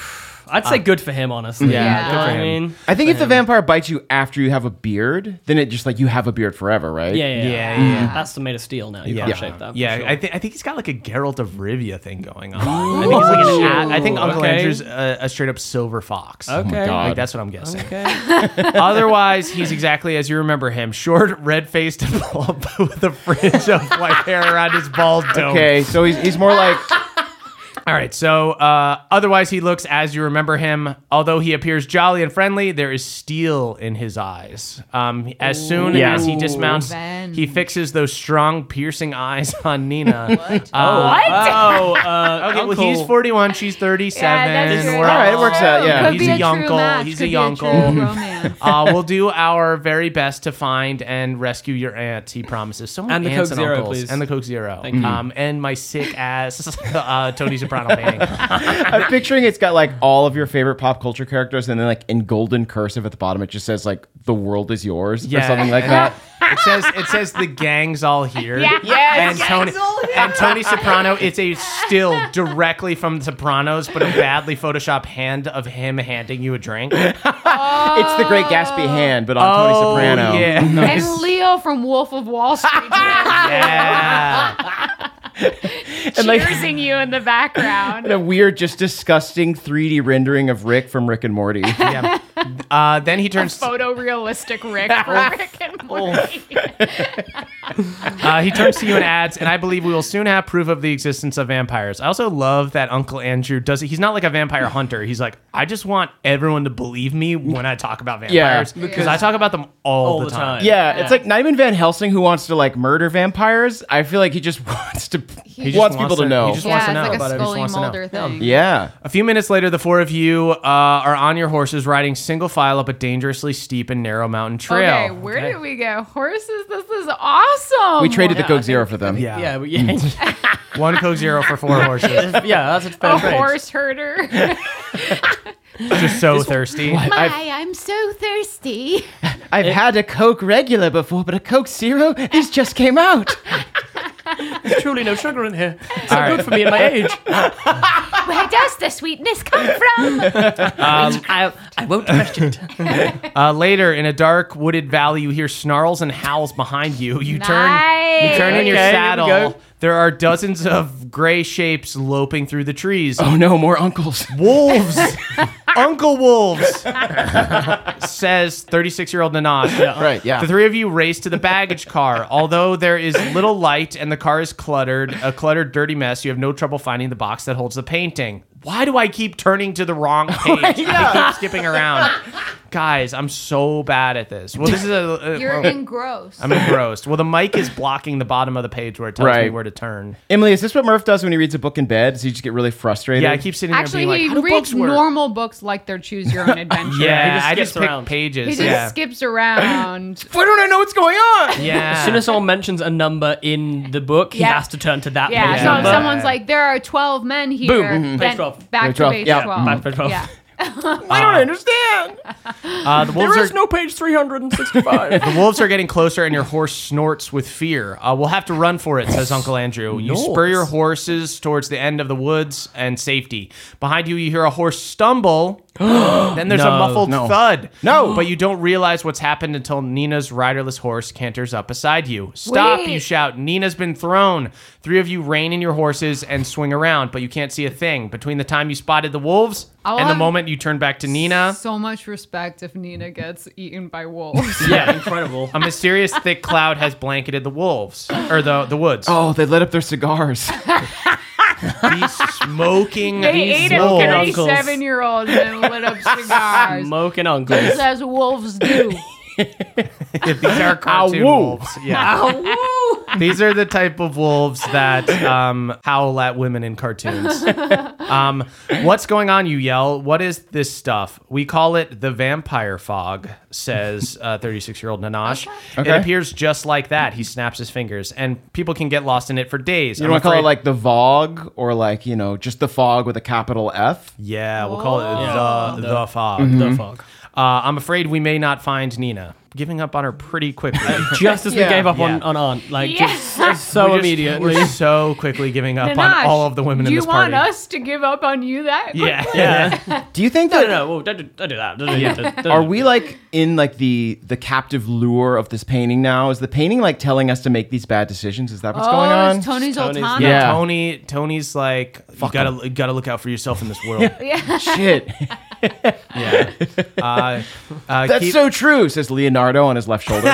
[SPEAKER 7] I'd say good for him, honestly.
[SPEAKER 4] Yeah,
[SPEAKER 7] You know what
[SPEAKER 4] good
[SPEAKER 7] I
[SPEAKER 4] for him.
[SPEAKER 7] mean?
[SPEAKER 9] I think if the vampire bites you after you have a beard, then it just like you have a beard forever, right?
[SPEAKER 7] Yeah. That's made of steel now. You
[SPEAKER 4] Yeah.
[SPEAKER 7] can't shape that.
[SPEAKER 4] Yeah,
[SPEAKER 7] for sure.
[SPEAKER 4] I think he's got like a Geralt of Rivia thing going on. I think he's like I think Uncle
[SPEAKER 7] Okay.
[SPEAKER 4] Andrew's a straight up silver fox.
[SPEAKER 7] Okay.
[SPEAKER 4] Like that's what I'm guessing.
[SPEAKER 7] Okay.
[SPEAKER 4] Otherwise, he's exactly as you remember him: short, red-faced, and plump with a fringe of white hair around his bald dome.
[SPEAKER 9] Okay, so he's more like
[SPEAKER 4] All right. So, otherwise, he looks as you remember him. Although he appears jolly and friendly, there is steel in his eyes. As soon as he dismounts,
[SPEAKER 6] Ben.
[SPEAKER 4] he fixes those strong, piercing eyes on Nina.
[SPEAKER 6] What?
[SPEAKER 7] Oh,
[SPEAKER 4] Okay, well, he's 41, she's 37.
[SPEAKER 6] Yeah, that's true.
[SPEAKER 4] We're
[SPEAKER 9] All right, it works out, yeah.
[SPEAKER 6] Could
[SPEAKER 4] He's
[SPEAKER 6] be
[SPEAKER 4] a
[SPEAKER 6] true
[SPEAKER 4] yonkle.
[SPEAKER 6] match,
[SPEAKER 4] He's
[SPEAKER 6] could
[SPEAKER 4] a
[SPEAKER 6] be
[SPEAKER 4] yonkle.
[SPEAKER 6] true romance.
[SPEAKER 4] We'll do our very best to find and rescue your aunt, he promises. So many
[SPEAKER 7] And the
[SPEAKER 4] aunts
[SPEAKER 7] Coke
[SPEAKER 4] and
[SPEAKER 7] Zero,
[SPEAKER 4] uncles.
[SPEAKER 7] please.
[SPEAKER 4] And the Coke Zero.
[SPEAKER 7] Thank you.
[SPEAKER 4] And my sick-ass Tony Soprano painting.
[SPEAKER 9] I'm picturing it's got like all of your favorite pop culture characters, and then like in golden cursive at the bottom, it just says like "the world is yours" or something like that.
[SPEAKER 4] It says the gang's all here.
[SPEAKER 6] Yes,
[SPEAKER 4] and Tony Soprano. It's a still directly from The Sopranos, but a badly photoshopped hand of him handing you a drink.
[SPEAKER 9] It's the Great Gatsby hand, but on Tony Soprano.
[SPEAKER 4] Yeah.
[SPEAKER 6] And Leo from Wolf of Wall Street.
[SPEAKER 4] Yeah.
[SPEAKER 6] Cheersing you in the background.
[SPEAKER 9] And a weird, just disgusting 3D rendering of Rick from Rick and Morty.
[SPEAKER 4] Yeah. Then he turns.
[SPEAKER 6] Photorealistic Rick from Rick and Morty.
[SPEAKER 4] He turns to you and adds, and I believe we will soon have proof of the existence of vampires. I also love that Uncle Andrew does it. He's not like a vampire hunter. He's like, I just want everyone to believe me when I talk about vampires. Because I talk about them all the time.
[SPEAKER 9] Yeah, it's like not even Van Helsing who wants to like murder vampires. I feel like he just wants to wants people to know.
[SPEAKER 4] He just wants to know
[SPEAKER 6] it's
[SPEAKER 4] about
[SPEAKER 6] like
[SPEAKER 4] it.
[SPEAKER 6] a
[SPEAKER 4] He just
[SPEAKER 6] Scully
[SPEAKER 4] wants to know.
[SPEAKER 6] Mulder thing.
[SPEAKER 9] Yeah.
[SPEAKER 4] A few minutes later, the four of you are on your horses riding single file up a dangerously steep and narrow mountain trail.
[SPEAKER 6] Okay, where did we get horses? This is awesome.
[SPEAKER 9] We traded the Coke Zero for them.
[SPEAKER 4] Yeah.
[SPEAKER 7] Yeah.
[SPEAKER 4] One Coke Zero for 4 horses.
[SPEAKER 7] Yeah, that's a fair
[SPEAKER 6] a
[SPEAKER 7] trade.
[SPEAKER 6] horse herder.
[SPEAKER 4] Just so thirsty.
[SPEAKER 3] I'm so thirsty.
[SPEAKER 9] I've had a Coke regular before, but a Coke Zero, this just came out.
[SPEAKER 7] There's truly no sugar in here. It's so
[SPEAKER 4] All right.
[SPEAKER 7] good for me at my age.
[SPEAKER 3] Where does the sweetness come from?
[SPEAKER 7] I won't question it.
[SPEAKER 4] Later, in a dark wooded valley, you hear snarls and howls behind you. You turn in your
[SPEAKER 7] Okay, here we
[SPEAKER 4] saddle.
[SPEAKER 7] go.
[SPEAKER 4] There are dozens of gray shapes loping through the trees.
[SPEAKER 9] Oh no, more uncles.
[SPEAKER 4] Wolves! Uncle Wolves! Says 36-year-old Nanash.
[SPEAKER 9] Right, yeah.
[SPEAKER 4] The three of you race to the baggage car. Although there is little light and the car is cluttered, a cluttered, dirty mess, you have no trouble finding the box that holds the painting. Why do I keep turning to the wrong page? I keep skipping around. Guys, I'm so bad at this. Well, this is
[SPEAKER 6] You're engrossed.
[SPEAKER 4] I'm engrossed. Well, the mic is blocking the bottom of the page where it tells me
[SPEAKER 9] Right.
[SPEAKER 4] where to turn.
[SPEAKER 9] Emily, is this what Murph does when he reads a book in bed? Does he just get really frustrated?
[SPEAKER 4] Yeah, I keep sitting there
[SPEAKER 6] Actually,
[SPEAKER 4] being like,
[SPEAKER 6] he
[SPEAKER 4] how do
[SPEAKER 6] reads
[SPEAKER 4] books work?
[SPEAKER 6] normal books like they're Choose Your Own Adventure.
[SPEAKER 4] Yeah,
[SPEAKER 7] just
[SPEAKER 4] I just
[SPEAKER 7] skips
[SPEAKER 4] pick
[SPEAKER 7] around.
[SPEAKER 4] pages.
[SPEAKER 6] He just
[SPEAKER 4] yeah.
[SPEAKER 6] skips around.
[SPEAKER 9] Why don't I know what's going on?
[SPEAKER 4] Yeah.
[SPEAKER 7] As soon as someone mentions a number in the book, he
[SPEAKER 6] Yeah.
[SPEAKER 7] has to turn to that
[SPEAKER 6] Yeah,
[SPEAKER 7] page
[SPEAKER 6] so if
[SPEAKER 7] number.
[SPEAKER 6] someone's like, there are 12 men here.
[SPEAKER 7] Boom,
[SPEAKER 6] then
[SPEAKER 7] page 12.
[SPEAKER 6] Back
[SPEAKER 9] Page
[SPEAKER 6] to
[SPEAKER 9] 12,
[SPEAKER 6] page
[SPEAKER 9] yeah.
[SPEAKER 6] 12.
[SPEAKER 7] Back to page 12.
[SPEAKER 6] Yeah.
[SPEAKER 9] I don't understand.
[SPEAKER 4] the wolves
[SPEAKER 7] There
[SPEAKER 4] are
[SPEAKER 7] is no page 365.
[SPEAKER 4] the wolves are getting closer, and your horse snorts with fear. We'll have to run for it, says Uncle Andrew. You spur your horses towards the end of the woods and safety. Behind you, you hear a horse stumble. Then there's a muffled thud.
[SPEAKER 9] No.
[SPEAKER 4] But you don't realize what's happened until Nina's riderless horse canters up beside you. Stop,
[SPEAKER 6] Wait.
[SPEAKER 4] you shout. Nina's been thrown. 3 of you rein in your horses and swing around, but you can't see a thing. Between the time you spotted the wolves
[SPEAKER 6] I'll
[SPEAKER 4] and the
[SPEAKER 6] have
[SPEAKER 4] moment you turn back to Nina,
[SPEAKER 6] So much respect if Nina gets eaten by wolves.
[SPEAKER 7] Yeah, incredible.
[SPEAKER 4] a mysterious thick cloud has blanketed the wolves, or the woods.
[SPEAKER 9] Oh, they lit up their cigars.
[SPEAKER 4] These smoking
[SPEAKER 6] They
[SPEAKER 4] these
[SPEAKER 6] ate a
[SPEAKER 4] wolves.
[SPEAKER 7] uncles.
[SPEAKER 6] 37-year-old and lit up cigars.
[SPEAKER 7] Smoking uncles.
[SPEAKER 6] Just as wolves do.
[SPEAKER 4] These are cartoon
[SPEAKER 9] Ow, woo.
[SPEAKER 4] wolves. Yeah. These are the type of wolves that howl at women in cartoons. What's going on, you yell? What is this stuff? We call it the vampire fog, says 36-year-old Nanash.
[SPEAKER 9] Okay.
[SPEAKER 4] It appears just like that. He snaps his fingers, and people can get lost in it for days.
[SPEAKER 9] You want to call it like the Vogue or like, you know, just the fog with a capital F?
[SPEAKER 4] Yeah, we'll call it the fog.
[SPEAKER 7] The fog.
[SPEAKER 4] I'm afraid we may not find Nina. giving up on her pretty quickly.
[SPEAKER 7] Just as we gave up
[SPEAKER 4] Yeah.
[SPEAKER 7] on Aunt, like
[SPEAKER 6] Yeah.
[SPEAKER 7] just so immediately.
[SPEAKER 4] We're so quickly giving up on
[SPEAKER 6] Nanash,
[SPEAKER 4] all of the women in
[SPEAKER 6] do
[SPEAKER 4] this
[SPEAKER 6] you
[SPEAKER 4] party.
[SPEAKER 6] want us to give up on you that quick?
[SPEAKER 4] Yeah.
[SPEAKER 7] Yeah.
[SPEAKER 9] Do you think
[SPEAKER 7] No,
[SPEAKER 9] that
[SPEAKER 7] no, well, don't do that. Don't
[SPEAKER 9] are we like in like the captive lure of this painting now? Is the painting like telling us to make these bad decisions? Is that what's going on?
[SPEAKER 6] It's Tony's old
[SPEAKER 7] Tony's-
[SPEAKER 6] Tana.
[SPEAKER 9] Yeah.
[SPEAKER 4] Tony's like, you gotta look out for yourself in this world.
[SPEAKER 9] Shit.
[SPEAKER 4] Yeah.
[SPEAKER 9] That's
[SPEAKER 4] keep-
[SPEAKER 9] so true, says Leonardo on his left shoulder.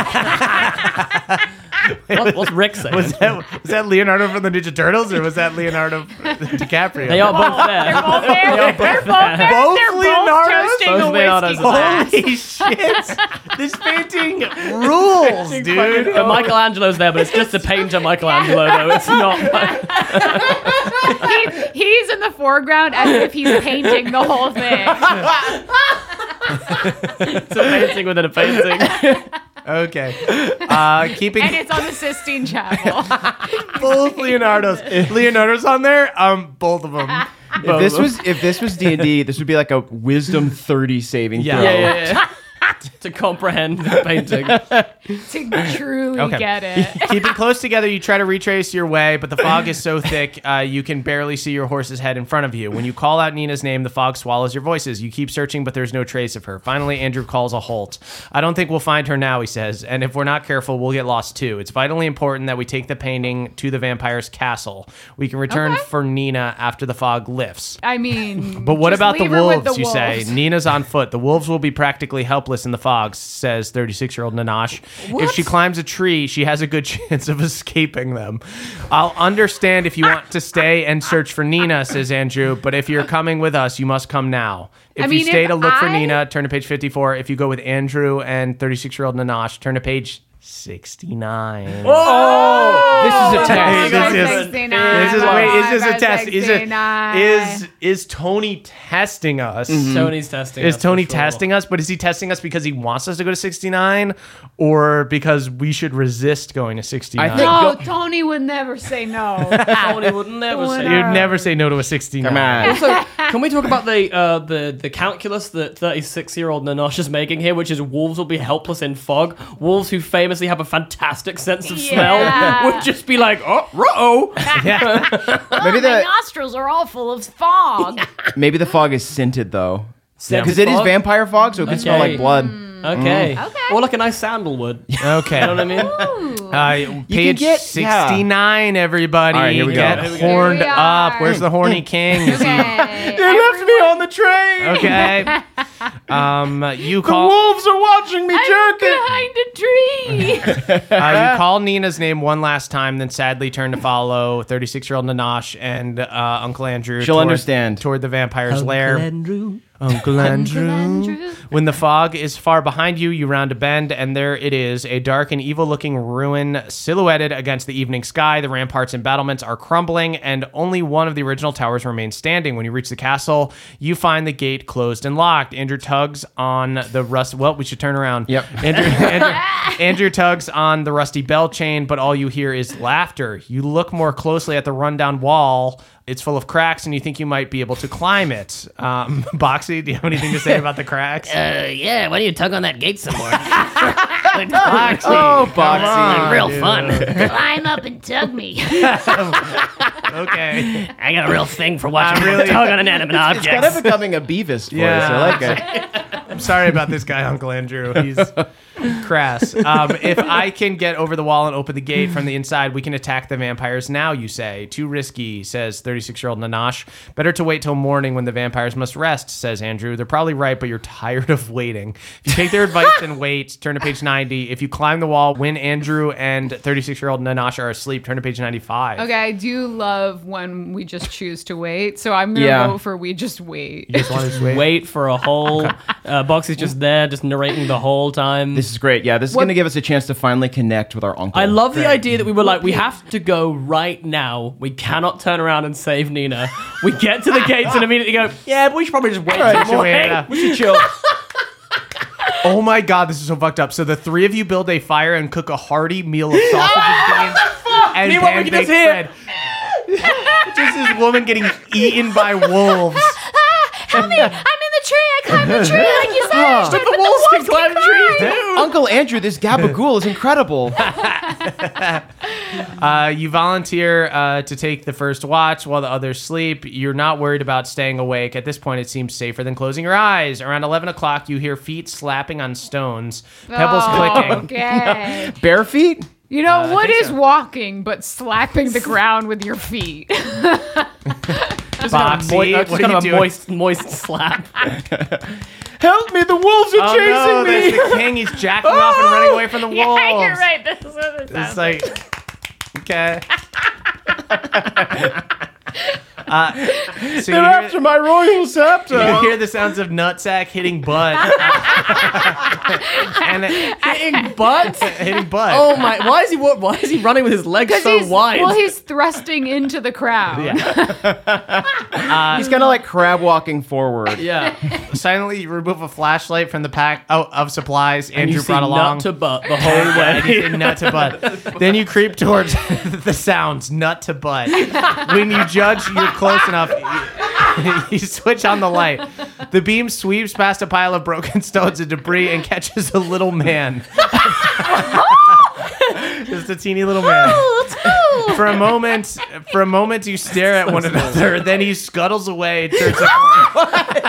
[SPEAKER 7] What's Rick saying?
[SPEAKER 4] Was that Leonardo from the Ninja Turtles, or was that Leonardo DiCaprio?
[SPEAKER 7] They are both there.
[SPEAKER 6] They're both there.
[SPEAKER 4] Both
[SPEAKER 6] They're
[SPEAKER 4] Leonardos?
[SPEAKER 6] both toasting
[SPEAKER 7] Both
[SPEAKER 6] a
[SPEAKER 7] Leonardos
[SPEAKER 6] whiskey
[SPEAKER 7] are there.
[SPEAKER 6] glass.
[SPEAKER 4] Holy shit! This painting rules, dude.
[SPEAKER 7] Michelangelo's there, but it's just the painter Michelangelo, though. It's not.
[SPEAKER 6] He's in the foreground as if he's painting the whole thing.
[SPEAKER 7] It's a painting within a painting.
[SPEAKER 4] Okay. Keeping
[SPEAKER 6] And it's on the Sistine Chapel.
[SPEAKER 4] both Leonardos. Leonardo's on there. Both of them.
[SPEAKER 9] If this was D&D, this would be like a wisdom 30 saving
[SPEAKER 4] Yeah.
[SPEAKER 9] throw.
[SPEAKER 7] Yeah. To comprehend the painting.
[SPEAKER 6] To truly get it.
[SPEAKER 4] Keeping close together, you try to retrace your way, but the fog is so thick you can barely see your horse's head in front of you. When you call out Nina's name, the fog swallows your voices. You keep searching, but there's no trace of her. Finally, Andrew calls a halt. I don't think we'll find her now, he says, and if we're not careful, we'll get lost too. It's vitally important that we take the painting to the vampire's castle. We can return for Nina after the fog lifts.
[SPEAKER 6] I mean,
[SPEAKER 4] But what
[SPEAKER 6] just
[SPEAKER 4] about the
[SPEAKER 6] leave her with
[SPEAKER 4] wolves,
[SPEAKER 6] the
[SPEAKER 4] you say?
[SPEAKER 6] wolves.
[SPEAKER 4] Nina's on foot. The wolves will be practically helpless in the fog, says 36-year-old Nanash. If she climbs a tree, she has a good chance of escaping them. I'll understand if you want to stay and search for Nina, says Andrew, but if you're coming with us, you must come now. If you stay
[SPEAKER 6] if
[SPEAKER 4] to look for
[SPEAKER 6] I-
[SPEAKER 4] Nina, turn to page 54. If you go with Andrew and 36-year-old Nanash, turn to page 69.
[SPEAKER 9] This is a test.
[SPEAKER 4] Is this a test? Is Tony testing us?
[SPEAKER 7] Tony's testing.
[SPEAKER 4] Is
[SPEAKER 7] us
[SPEAKER 4] Tony
[SPEAKER 7] for sure.
[SPEAKER 4] testing us? But is he testing us because he wants us to go to 69, or because we should resist going to 69?
[SPEAKER 9] I think-
[SPEAKER 6] No, Tony would never say no.
[SPEAKER 7] Tony would never say.
[SPEAKER 4] You'd never say no to a 69.
[SPEAKER 9] Come on.
[SPEAKER 7] Also, can we talk about the calculus that 36-year-old Nanash is making here, which is wolves will be helpless in fog. Wolves who famously have a fantastic sense of smell would just be like, oh,
[SPEAKER 9] Maybe
[SPEAKER 3] My
[SPEAKER 9] the
[SPEAKER 3] nostrils are all full of fog.
[SPEAKER 9] maybe the fog is scented though,
[SPEAKER 7] Scented
[SPEAKER 9] because it is
[SPEAKER 7] fog?
[SPEAKER 9] vampire fog, so it can smell
[SPEAKER 7] Okay.
[SPEAKER 9] like blood.
[SPEAKER 7] Okay. Or like a nice sandalwood.
[SPEAKER 4] Okay.
[SPEAKER 7] You know what I mean?
[SPEAKER 4] Page
[SPEAKER 9] get-
[SPEAKER 4] 69, everybody.
[SPEAKER 9] All right, here we go.
[SPEAKER 4] Get
[SPEAKER 9] Here we
[SPEAKER 4] horned
[SPEAKER 6] Here we
[SPEAKER 4] up.
[SPEAKER 6] are.
[SPEAKER 4] Where's the horny king? Is he
[SPEAKER 6] Okay.
[SPEAKER 9] left me on the train.
[SPEAKER 4] okay? You call.
[SPEAKER 9] Wolves are watching me jerking.
[SPEAKER 6] Behind a tree.
[SPEAKER 4] You call Nina's name one last time, then sadly turn to follow 36-year-old Nanash and Uncle Andrew.
[SPEAKER 9] She'll understand.
[SPEAKER 4] Toward the vampire's lair.
[SPEAKER 7] Andrew.
[SPEAKER 4] Uncle Andrew. When the fog is far behind you, you round a bend, and there it is, a dark and evil-looking ruin silhouetted against the evening sky. The ramparts and battlements are crumbling, and only one of the original towers remains standing. When you reach the castle, you find the gate closed and locked. Andrew tugs on the rust. Well, we should turn around.
[SPEAKER 9] Yep.
[SPEAKER 4] Andrew tugs on the rusty bell chain, but all you hear is laughter. You look more closely at the rundown wall. It's full of cracks, and you think you might be able to climb it. Boxy, do you have anything to say about the cracks?
[SPEAKER 5] Yeah, why don't you tug on that gate some more?
[SPEAKER 4] Boxy.
[SPEAKER 9] Oh, Boxy.
[SPEAKER 5] Real
[SPEAKER 4] dude.
[SPEAKER 5] fun.
[SPEAKER 3] Climb up and tug me.
[SPEAKER 4] Okay.
[SPEAKER 5] I got a real thing for watching
[SPEAKER 4] really-
[SPEAKER 5] people tug on inanimate
[SPEAKER 9] It's kind
[SPEAKER 5] objects.
[SPEAKER 9] of becoming a Beavis voice.
[SPEAKER 4] Yeah.
[SPEAKER 9] I like it.
[SPEAKER 4] I'm sorry about this guy, Uncle Andrew. He's crass. If I can get over the wall and open the gate from the inside, we can attack the vampires now, you say. Too risky, says 36-year-old Nanash. Better to wait till morning when the vampires must rest, says Andrew. They're probably right, but you're tired of waiting. If you take their advice and wait, turn to page 90. If you climb the wall when Andrew and 36-year-old Nanash are asleep, turn to page 95.
[SPEAKER 6] Okay, I do love when we just choose to wait. So I'm going to
[SPEAKER 9] Yeah.
[SPEAKER 6] vote for we just wait.
[SPEAKER 4] You just want to wait?
[SPEAKER 7] Wait for a whole. Boxy's just there, just narrating the whole time.
[SPEAKER 9] This is great. Yeah, this is going to give us a chance to finally connect with our uncle.
[SPEAKER 7] I love the idea that we were like, we have to go right now. We cannot turn around and save Nina. We get to the gates and immediately go, yeah, but we should probably just wait.
[SPEAKER 9] Right,
[SPEAKER 7] till morning."
[SPEAKER 9] we should chill.
[SPEAKER 4] Oh my God, this is so fucked up. So the three of you build a fire and cook a hearty meal of sausages, beans, and
[SPEAKER 7] Meanwhile, we can
[SPEAKER 4] pan-baked
[SPEAKER 7] just hear-
[SPEAKER 4] bread. Just this woman getting eaten by wolves.
[SPEAKER 3] Help me! I'm in the tree. I climbed the tree like you said. I should,
[SPEAKER 7] But the wolves can climb trees too.
[SPEAKER 9] Uncle Andrew, this gabagool is incredible.
[SPEAKER 4] You volunteer to take the first watch while the others sleep. You're not worried about staying awake. At this point, it seems safer than closing your eyes. Around 11 o'clock, you hear feet slapping on stones, pebbles clicking.
[SPEAKER 6] Okay.
[SPEAKER 9] Bare feet?
[SPEAKER 6] You know, what
[SPEAKER 4] think
[SPEAKER 6] is
[SPEAKER 4] so.
[SPEAKER 6] walking but slapping the ground with your feet?
[SPEAKER 4] Boxy,
[SPEAKER 7] Just
[SPEAKER 4] what
[SPEAKER 7] kind
[SPEAKER 4] are
[SPEAKER 7] of
[SPEAKER 4] you
[SPEAKER 7] a
[SPEAKER 4] doing?
[SPEAKER 7] moist slap.
[SPEAKER 9] Help me, the wolves are
[SPEAKER 4] Oh
[SPEAKER 9] chasing
[SPEAKER 4] no,
[SPEAKER 9] me.
[SPEAKER 4] there's the king. He's jacking off and running away from the wolves.
[SPEAKER 6] Yeah, you're right. This is what it sounds
[SPEAKER 4] It's like, okay. So
[SPEAKER 9] They're after my royal scepter.
[SPEAKER 4] you hear the sounds of nutsack hitting butt. And
[SPEAKER 7] Hitting butts?
[SPEAKER 4] hitting butt.
[SPEAKER 7] Oh my! Why is he running with his legs so wide?
[SPEAKER 6] Well, he's thrusting into the crowd.
[SPEAKER 9] He's kind of like crab walking forward.
[SPEAKER 7] yeah.
[SPEAKER 4] Silently you remove a flashlight from the pack of supplies
[SPEAKER 7] And you
[SPEAKER 4] Andrew
[SPEAKER 7] see
[SPEAKER 4] brought along.
[SPEAKER 7] nut to butt the whole
[SPEAKER 4] And you
[SPEAKER 7] way.
[SPEAKER 4] see nut to butt. Then you creep towards the sounds, nut to butt. When you judge you're close enough, you switch on the light. The beam sweeps past a pile of broken stones and debris and catches a little man. Just a teeny little man. For a moment, you stare at one another. Then he scuttles away, turns a corner.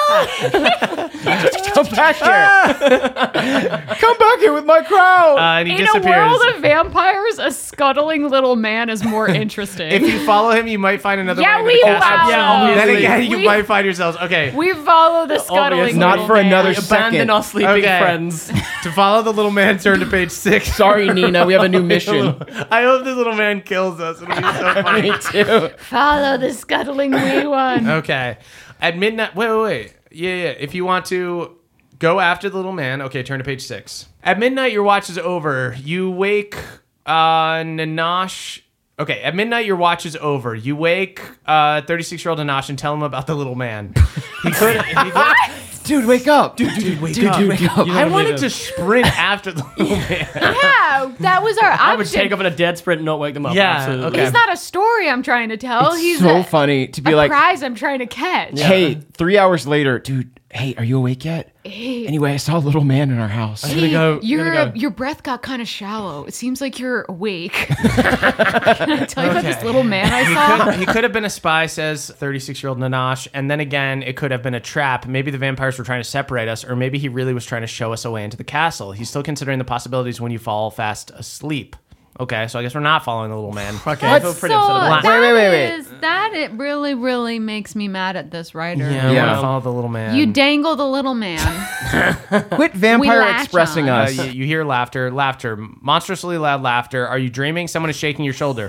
[SPEAKER 9] Come back here. Come back here with my crowd.
[SPEAKER 4] And he
[SPEAKER 6] In a
[SPEAKER 4] disappears.
[SPEAKER 6] world of vampires, a scuttling little man is more interesting.
[SPEAKER 4] If you follow him, you might find another
[SPEAKER 6] Yeah,
[SPEAKER 4] way
[SPEAKER 6] we
[SPEAKER 4] to the castle.
[SPEAKER 6] follow.
[SPEAKER 7] Yeah,
[SPEAKER 4] Then
[SPEAKER 7] obviously.
[SPEAKER 4] again, you
[SPEAKER 6] We-
[SPEAKER 4] might find yourselves. Okay.
[SPEAKER 6] we follow the scuttling
[SPEAKER 9] Not
[SPEAKER 6] little
[SPEAKER 9] for
[SPEAKER 6] man.
[SPEAKER 9] another
[SPEAKER 7] Abandon
[SPEAKER 9] second.
[SPEAKER 7] our sleeping
[SPEAKER 4] Okay.
[SPEAKER 7] friends.
[SPEAKER 4] To follow the little man, turn to page 6.
[SPEAKER 9] Sorry, Nina. We have a new mission.
[SPEAKER 4] I hope this little man kills us. It'll be so funny.
[SPEAKER 9] Me too.
[SPEAKER 6] Follow the scuttling wee one.
[SPEAKER 4] Okay. At midnight. Wait. Yeah. If you want to go after the little man, okay, turn to page 6. At midnight, your watch is over. You wake Nanash. Okay, at midnight, your watch is over. You wake 36-year-old Nanash and tell him about the little man. He could.
[SPEAKER 9] Dude, wake up.
[SPEAKER 4] Dude, wake
[SPEAKER 9] Dude, wake up.
[SPEAKER 4] I wanted to sprint after the little man.
[SPEAKER 6] Yeah, that was our option.
[SPEAKER 7] I would take up in a dead sprint and not wake them up.
[SPEAKER 4] Yeah,
[SPEAKER 7] Absolutely.
[SPEAKER 4] okay.
[SPEAKER 6] He's not a story I'm trying to tell. He's
[SPEAKER 9] so
[SPEAKER 6] a,
[SPEAKER 9] funny to be
[SPEAKER 6] a
[SPEAKER 9] like,
[SPEAKER 6] prize I'm trying to catch.
[SPEAKER 9] hey, 3 hours later, dude, hey, are you awake yet? Anyway, I saw a little man in our house.
[SPEAKER 6] Your breath got kind of shallow. It seems like you're awake. Can I tell you about this little man I saw?
[SPEAKER 4] He could have been a spy, says 36-year-old Nanash, and then again, it could have been a trap. Maybe the vampires were trying to separate us, or maybe he really was trying to show us a way into the castle. He's still considering the possibilities when you fall fast asleep. Okay, so I guess we're not following the little man.
[SPEAKER 7] Okay, I feel pretty upset about
[SPEAKER 6] So
[SPEAKER 7] that.
[SPEAKER 9] Wait.
[SPEAKER 6] that it really makes me mad at this writer.
[SPEAKER 4] Yeah, I
[SPEAKER 9] Yeah.
[SPEAKER 4] want to follow the little man.
[SPEAKER 6] You dangle the little man.
[SPEAKER 9] Quit vampire
[SPEAKER 6] latch
[SPEAKER 9] expressing
[SPEAKER 6] on.
[SPEAKER 9] us.
[SPEAKER 4] you hear laughter, monstrously loud laughter. Are you dreaming? Someone is shaking your shoulder.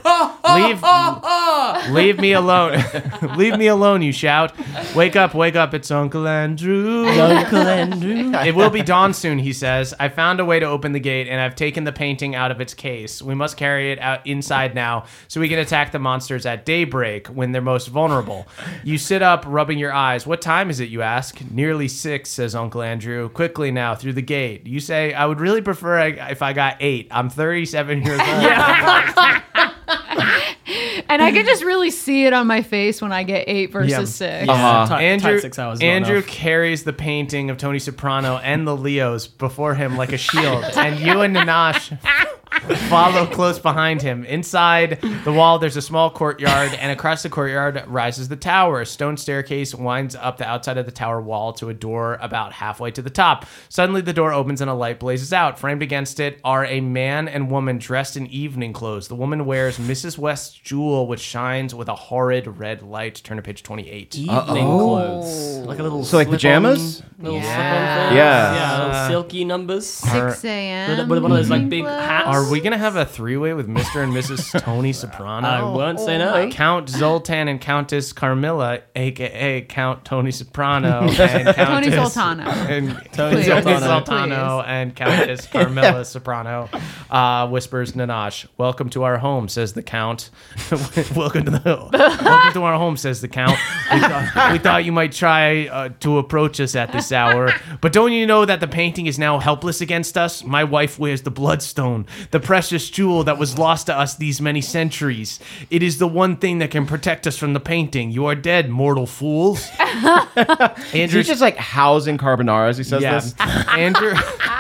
[SPEAKER 4] Leave me alone. Leave me alone, you shout. Wake up, it's Uncle Andrew.
[SPEAKER 7] Uncle Andrew.
[SPEAKER 4] It will be dawn soon, he says. I found a way to open the gate, and I've taken the painting out of its case. We must carry it out inside now, so we can attack the monsters at daybreak when they're most vulnerable. You sit up, rubbing your eyes. What time is it, you ask? Nearly 6, says Uncle Andrew. Quickly now, through the gate. You say, I would really prefer if I got 8. I'm 37 years old.
[SPEAKER 6] And I can just really see it on my face when I get 8 versus 6.
[SPEAKER 4] Andrew,
[SPEAKER 7] 6 hours. is not
[SPEAKER 4] Andrew
[SPEAKER 7] enough.
[SPEAKER 4] carries the painting of Tony Soprano and the Leos before him like a shield, and you and Nanash follow close behind him. Inside the wall, there's a small courtyard, and across the courtyard rises the tower. A stone staircase winds up the outside of the tower wall to a door about halfway to the top. Suddenly, the door opens and a light blazes out. Framed against it are a man and woman dressed in evening clothes. The woman wears Mrs. West's jewel, which shines with a horrid red light. Turn to page 28.
[SPEAKER 7] Evening clothes. Like a little
[SPEAKER 9] So like
[SPEAKER 7] slip-on-
[SPEAKER 9] pajamas?
[SPEAKER 7] Little
[SPEAKER 4] Yeah.
[SPEAKER 7] slip-on thing?
[SPEAKER 9] Yeah.
[SPEAKER 7] Yeah, little silky numbers.
[SPEAKER 6] 6 a.m.
[SPEAKER 7] With one of those like big hats.
[SPEAKER 4] Are we gonna have a 3-way with Mr. and Mrs. Tony Soprano?
[SPEAKER 7] I won't say no.
[SPEAKER 4] Count Zoltan and Countess Carmilla, aka Count Tony Soprano, and Countess
[SPEAKER 6] Tony Sultano.
[SPEAKER 4] and
[SPEAKER 7] Tony
[SPEAKER 6] Please.
[SPEAKER 7] Sultano.
[SPEAKER 4] Sultano and Countess Carmilla Soprano. Whispers Nanash. Welcome to our home, says the Count. welcome to our home, says the Count. We thought you might try to approach us at this hour, but don't you know that the painting is now helpless against us? My wife wears the bloodstone, the precious jewel that was lost to us these many centuries. It is the one thing that can protect us from the painting. You are dead, mortal fools.
[SPEAKER 9] Is he just like housing carbonara as he says this?
[SPEAKER 4] Andrew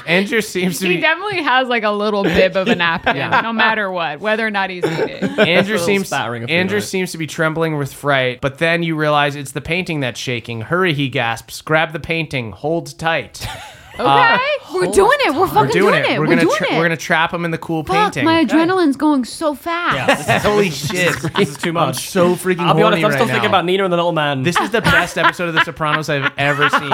[SPEAKER 4] Andrew seems to
[SPEAKER 6] He
[SPEAKER 4] be.
[SPEAKER 6] definitely has like a little bib of a napkin, no matter what, whether or not he's eating.
[SPEAKER 4] Andrew
[SPEAKER 7] little
[SPEAKER 4] seems
[SPEAKER 7] spattering of food
[SPEAKER 4] Andrew
[SPEAKER 7] on it.
[SPEAKER 4] seems to be trembling with fright, but then you realize it's the painting that's shaking. Hurry, he gasps. Grab the painting. Hold tight.
[SPEAKER 6] Okay, we're doing it. We're fucking
[SPEAKER 4] We're doing it.
[SPEAKER 6] We're doing it.
[SPEAKER 4] We're gonna trap him in the cool
[SPEAKER 6] Fuck,
[SPEAKER 4] painting.
[SPEAKER 6] my adrenaline's going so fast.
[SPEAKER 4] Holy shit!
[SPEAKER 7] This is too
[SPEAKER 4] I'm
[SPEAKER 7] much.
[SPEAKER 4] so freaking
[SPEAKER 7] I'll be honest,
[SPEAKER 4] horny
[SPEAKER 7] I'm still
[SPEAKER 4] right
[SPEAKER 7] thinking
[SPEAKER 4] now.
[SPEAKER 7] about Nina and the little man.
[SPEAKER 4] This is the best episode of The Sopranos I've ever seen.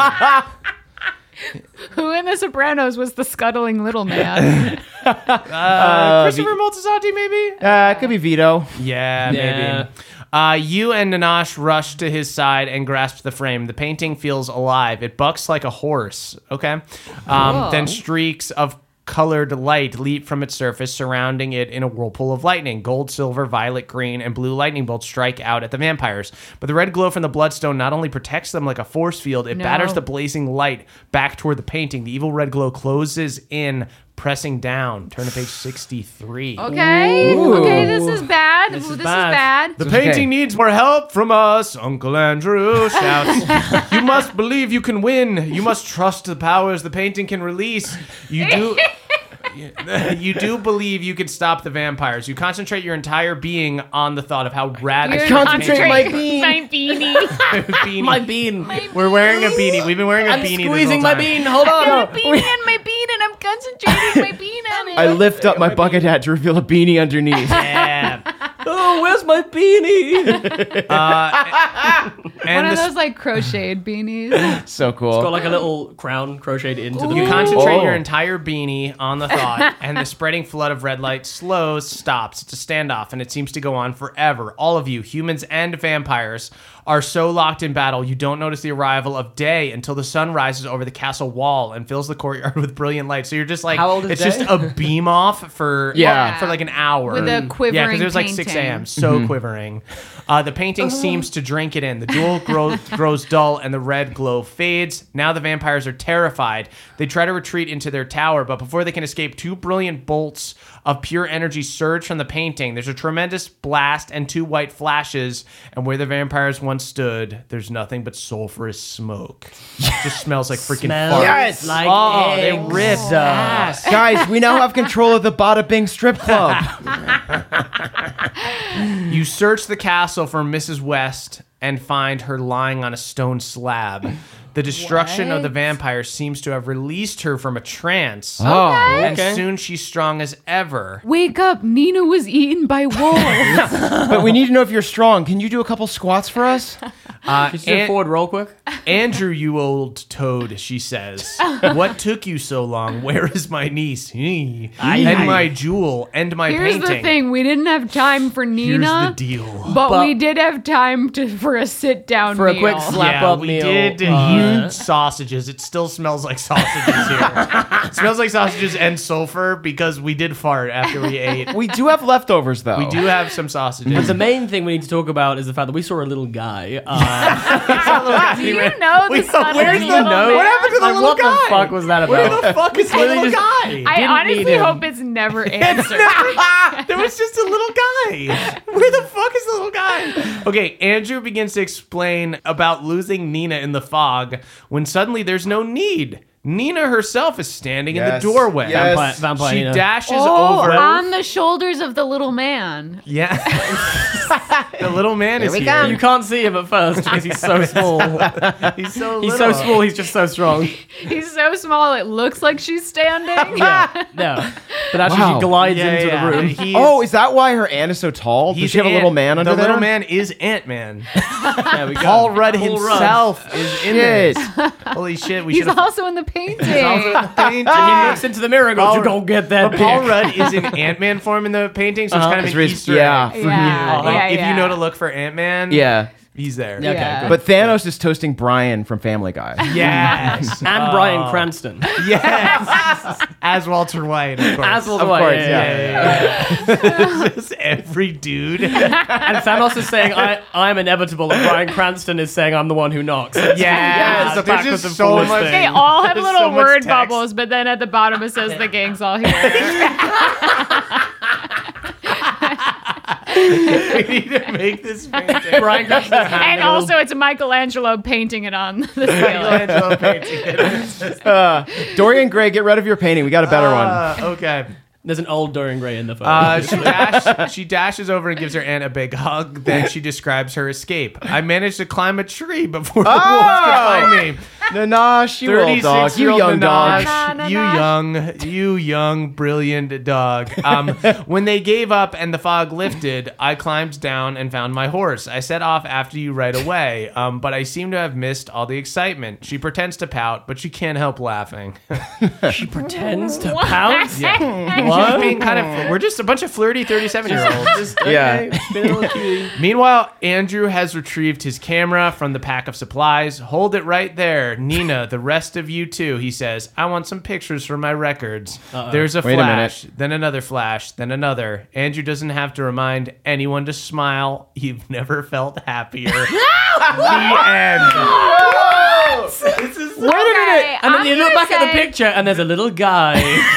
[SPEAKER 6] Who in The Sopranos was the scuttling little man?
[SPEAKER 4] Christopher Moltisanti, maybe?
[SPEAKER 9] It could be Vito.
[SPEAKER 4] Yeah,
[SPEAKER 7] Yeah.
[SPEAKER 4] maybe. You and Nanash rush to his side and grasp the frame. The painting feels alive. It bucks like a horse. Okay. Then streaks of colored light leap from its surface, surrounding it in a whirlpool of lightning. Gold, silver, violet, green, and blue lightning bolts strike out at the vampires. But the red glow from the bloodstone not only protects them like a force field, it batters the blazing light back toward the painting. The evil red glow closes in, pressing down. Turn to page 63.
[SPEAKER 6] Okay, okay, this is bad. This is bad.
[SPEAKER 4] The painting needs more help from us, Uncle Andrew shouts. You must believe you can win. You must trust the powers the painting can release. You do believe you can stop the vampires. You concentrate your entire being on the thought of how rad this
[SPEAKER 9] concentrate my bean.
[SPEAKER 6] My beanie.
[SPEAKER 4] beanie.
[SPEAKER 7] my bean.
[SPEAKER 4] We're wearing a beanie. We've been wearing a
[SPEAKER 7] I'm
[SPEAKER 4] beanie
[SPEAKER 7] squeezing
[SPEAKER 4] this
[SPEAKER 7] my
[SPEAKER 4] whole time.
[SPEAKER 7] bean. Hold
[SPEAKER 6] I
[SPEAKER 7] on.
[SPEAKER 6] have a beanie and my bean, and I'm concentrating my bean on it.
[SPEAKER 9] I lift up my bucket hat to reveal a beanie underneath.
[SPEAKER 4] Yeah.
[SPEAKER 7] Oh, where's my beanie?
[SPEAKER 6] One of those like crocheted beanies.
[SPEAKER 9] So cool.
[SPEAKER 7] Got like a little crown crocheted into the
[SPEAKER 4] You
[SPEAKER 7] bean.
[SPEAKER 4] concentrate
[SPEAKER 9] Oh.
[SPEAKER 4] your entire beanie on the thought, and the spreading flood of red light slows, stops. It's a standoff, and it seems to go on forever. All of you, humans and vampires, are so locked in battle, you don't notice the arrival of day until the sun rises over the castle wall and fills the courtyard with brilliant light. So you're just like,
[SPEAKER 7] How old is
[SPEAKER 4] it's
[SPEAKER 7] day?
[SPEAKER 4] just a beam off for
[SPEAKER 9] Yeah.
[SPEAKER 4] for like an hour.
[SPEAKER 6] With a quivering
[SPEAKER 4] Yeah, because it was like 6
[SPEAKER 6] painting.
[SPEAKER 4] a.m. So quivering. The painting seems to drink it in. The jewel grows dull and the red glow fades. Now the vampires are terrified. They try to retreat into their tower, but before they can escape, two brilliant bolts of pure energy surge from the painting. There's a tremendous blast and two white flashes, and where the vampires once stood, there's nothing but sulfurous smoke. It just smells like freaking
[SPEAKER 7] Smells
[SPEAKER 4] farts.
[SPEAKER 9] Yes!
[SPEAKER 7] like
[SPEAKER 4] Oh, they
[SPEAKER 7] eggs.
[SPEAKER 4] ripped ass.
[SPEAKER 9] Guys, we now have control of the Bada Bing strip club.
[SPEAKER 4] You search the castle for Mrs. West and find her lying on a stone slab. The destruction of the vampire seems to have released her from a trance. And soon she's strong as ever.
[SPEAKER 6] Wake up, Nina was eaten by wolves.
[SPEAKER 9] But we need to know if you're strong. Can you do a couple squats for us?
[SPEAKER 7] Just do a forward roll quick.
[SPEAKER 4] Andrew, you old toad, she says. What took you so long? Where is my niece? And my jewel and my
[SPEAKER 6] Here's
[SPEAKER 4] painting.
[SPEAKER 6] the thing, we didn't have time for
[SPEAKER 4] Here's
[SPEAKER 6] Nina,
[SPEAKER 4] the deal.
[SPEAKER 6] but we did have time for a sit-down
[SPEAKER 7] For a
[SPEAKER 6] meal.
[SPEAKER 7] quick slap up
[SPEAKER 4] we
[SPEAKER 7] meal.
[SPEAKER 4] did huge sausages. It still smells like sausages here. It smells like sausages and sulfur because we did fart after we ate.
[SPEAKER 9] We do have leftovers, though.
[SPEAKER 4] We do have some sausages.
[SPEAKER 7] But the main thing we need to talk about is the fact that we saw a little guy.
[SPEAKER 6] Do you know the son
[SPEAKER 4] where's
[SPEAKER 6] of
[SPEAKER 4] the-
[SPEAKER 6] little
[SPEAKER 4] no,
[SPEAKER 6] man?
[SPEAKER 4] what happened to the little
[SPEAKER 7] what
[SPEAKER 4] guy?
[SPEAKER 7] the fuck was that
[SPEAKER 4] Where
[SPEAKER 7] about?
[SPEAKER 4] the fuck is the little guy?
[SPEAKER 6] I
[SPEAKER 7] Didn't
[SPEAKER 6] honestly
[SPEAKER 7] need him.
[SPEAKER 6] hope it's never answered.
[SPEAKER 4] There was just a little guy. Where the fuck is the little guy? Okay, Andrew begins to explain about losing Nina in the fog when suddenly there's no need. Nina herself is standing in the
[SPEAKER 9] Yes.
[SPEAKER 4] doorway.
[SPEAKER 9] Yes.
[SPEAKER 7] Vampire
[SPEAKER 4] She
[SPEAKER 7] Nina.
[SPEAKER 4] dashes
[SPEAKER 6] Oh,
[SPEAKER 4] over.
[SPEAKER 6] on the shoulders of the little man.
[SPEAKER 4] Yeah. The little man is here.
[SPEAKER 7] You can't see him at first because he's so small.
[SPEAKER 4] He's so
[SPEAKER 7] He's
[SPEAKER 4] little.
[SPEAKER 7] so small, he's just so strong.
[SPEAKER 6] He's so small it looks like she's standing.
[SPEAKER 7] Yeah. But actually,
[SPEAKER 9] Wow.
[SPEAKER 7] she glides
[SPEAKER 4] Yeah,
[SPEAKER 7] into
[SPEAKER 4] yeah.
[SPEAKER 7] the room.
[SPEAKER 4] He's,
[SPEAKER 9] Oh, is that why her Anne is so tall? Does she have a little man under
[SPEAKER 4] The
[SPEAKER 9] there?
[SPEAKER 4] little man is Ant-Man.
[SPEAKER 7] There we go.
[SPEAKER 4] Paul Rudd
[SPEAKER 7] Paul Rudd.
[SPEAKER 4] himself is in
[SPEAKER 9] Shit.
[SPEAKER 4] this. Holy shit, we
[SPEAKER 6] He's
[SPEAKER 4] should have
[SPEAKER 6] also in the painting.
[SPEAKER 7] He looks into the mirror and goes, "You don't get that."
[SPEAKER 4] But Paul Rudd is in Ant-Man form in the painting, so it's kind of
[SPEAKER 9] It's
[SPEAKER 4] an
[SPEAKER 9] really-
[SPEAKER 4] Easter
[SPEAKER 9] yeah.
[SPEAKER 4] egg for
[SPEAKER 6] Yeah,
[SPEAKER 4] you. Like,
[SPEAKER 6] yeah,
[SPEAKER 4] if
[SPEAKER 6] yeah.
[SPEAKER 4] you know to look for Ant-Man,
[SPEAKER 9] Yeah.
[SPEAKER 4] he's there.
[SPEAKER 7] Okay,
[SPEAKER 6] Yeah.
[SPEAKER 7] good.
[SPEAKER 9] But Thanos is toasting Brian from Family Guy.
[SPEAKER 4] Yes.
[SPEAKER 7] And Bryan Cranston.
[SPEAKER 4] Yes. As Walter White, of course.
[SPEAKER 7] As well the
[SPEAKER 9] Of
[SPEAKER 7] way.
[SPEAKER 9] course,
[SPEAKER 4] Yeah. Just every dude.
[SPEAKER 7] And Thanos is saying, I'm inevitable, and Bryan Cranston is saying, I'm the one who knocks.
[SPEAKER 4] Yes.
[SPEAKER 7] the
[SPEAKER 4] There's
[SPEAKER 7] backwards
[SPEAKER 4] just
[SPEAKER 7] and
[SPEAKER 4] so
[SPEAKER 7] forwards
[SPEAKER 4] much.
[SPEAKER 7] thing.
[SPEAKER 6] They all have
[SPEAKER 4] There's
[SPEAKER 6] little
[SPEAKER 4] so much
[SPEAKER 6] word
[SPEAKER 4] text.
[SPEAKER 6] bubbles, but then at the bottom it says the gang's all here.
[SPEAKER 4] We need to make this painting.
[SPEAKER 7] Brian crashes his hand.
[SPEAKER 6] And also, it's Michelangelo painting it on the ceiling.
[SPEAKER 4] Michelangelo painting it.
[SPEAKER 5] Dorian Gray, get rid of your painting. We got a better one.
[SPEAKER 4] Okay.
[SPEAKER 7] There's an old Dorian Gray in the photo.
[SPEAKER 4] She dashes over and gives her aunt a big hug. Then she describes her escape. I managed to climb a tree before the wolves could find me.
[SPEAKER 5] Nanash, you old dog. You young dog.
[SPEAKER 4] You young, brilliant dog. When they gave up and the fog lifted, I climbed down and found my horse. I set off after you right away, but I seem to have missed all the excitement. She pretends to pout, but she can't help laughing.
[SPEAKER 7] She pretends to pout?
[SPEAKER 4] Yeah. She's being we're just a bunch of flirty 37-year-olds.
[SPEAKER 5] Yeah.
[SPEAKER 4] Meanwhile, Andrew has retrieved his camera from the pack of supplies. Hold it right there. Nina, the rest of you too, he says. I want some pictures for my records. There's a
[SPEAKER 5] Wait a
[SPEAKER 4] flash, then another flash, then another. Andrew doesn't have to remind anyone to smile. You've never felt happier. The end. This is
[SPEAKER 5] Wait a minute.
[SPEAKER 7] And then you look back at the picture and there's a little guy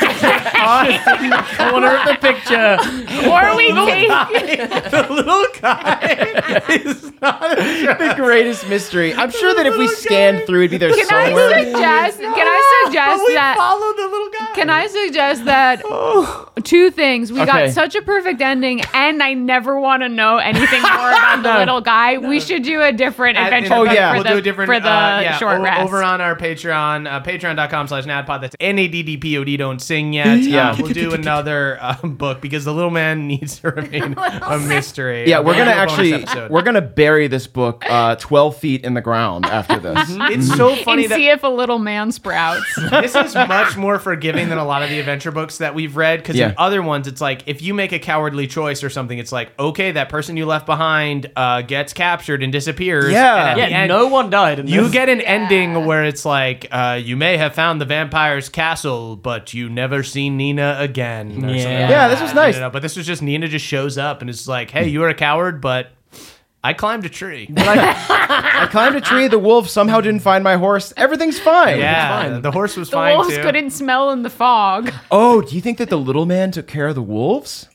[SPEAKER 7] in the corner of the picture.
[SPEAKER 6] Or we take
[SPEAKER 4] the little guy is not
[SPEAKER 5] The greatest mystery. I'm sure that if we scanned through, it'd be there
[SPEAKER 6] Can
[SPEAKER 5] somewhere.
[SPEAKER 6] I suggest that?
[SPEAKER 4] follow the little guy.
[SPEAKER 6] Can I suggest that two things? We got such a perfect ending, and I never want to know anything more about the little guy. We should do a different adventure.
[SPEAKER 5] Oh, yeah.
[SPEAKER 6] for
[SPEAKER 4] We'll
[SPEAKER 6] the,
[SPEAKER 4] do a different
[SPEAKER 6] for the short rest.
[SPEAKER 4] over on our Patreon, patreon.com/nadpod. That's NADDPOD. Don't sing yet.
[SPEAKER 5] Yeah.
[SPEAKER 4] We'll do another book because the little man needs to remain a mystery.
[SPEAKER 5] Yeah, we're gonna
[SPEAKER 4] Bonus
[SPEAKER 5] actually
[SPEAKER 4] episode.
[SPEAKER 5] bury this book 12 feet in the ground after this.
[SPEAKER 4] It's so funny
[SPEAKER 6] and
[SPEAKER 4] that
[SPEAKER 6] see if a little man sprouts.
[SPEAKER 4] this is much more forgiving than a lot of the adventure books that we've read, because in other ones it's like if you make a cowardly choice or something, it's like, okay, that person you left behind gets captured and disappears.
[SPEAKER 5] Yeah.
[SPEAKER 4] And at the end,
[SPEAKER 7] No one died in this.
[SPEAKER 4] you get an ending where it's like, you may have found the vampire's castle, but you never seen Nina again. or something like
[SPEAKER 5] Yeah, this was
[SPEAKER 4] that.
[SPEAKER 5] nice.
[SPEAKER 4] I don't know, but this was just Nina just shows up and it's like, hey, you were a coward, but I climbed a tree.
[SPEAKER 5] I climbed a tree. The wolf somehow didn't find my horse. Everything's fine.
[SPEAKER 4] Yeah, the horse was
[SPEAKER 6] The
[SPEAKER 4] fine
[SPEAKER 6] wolves
[SPEAKER 4] too.
[SPEAKER 6] couldn't smell in the fog.
[SPEAKER 5] Oh, do you think that the little man took care of the wolves?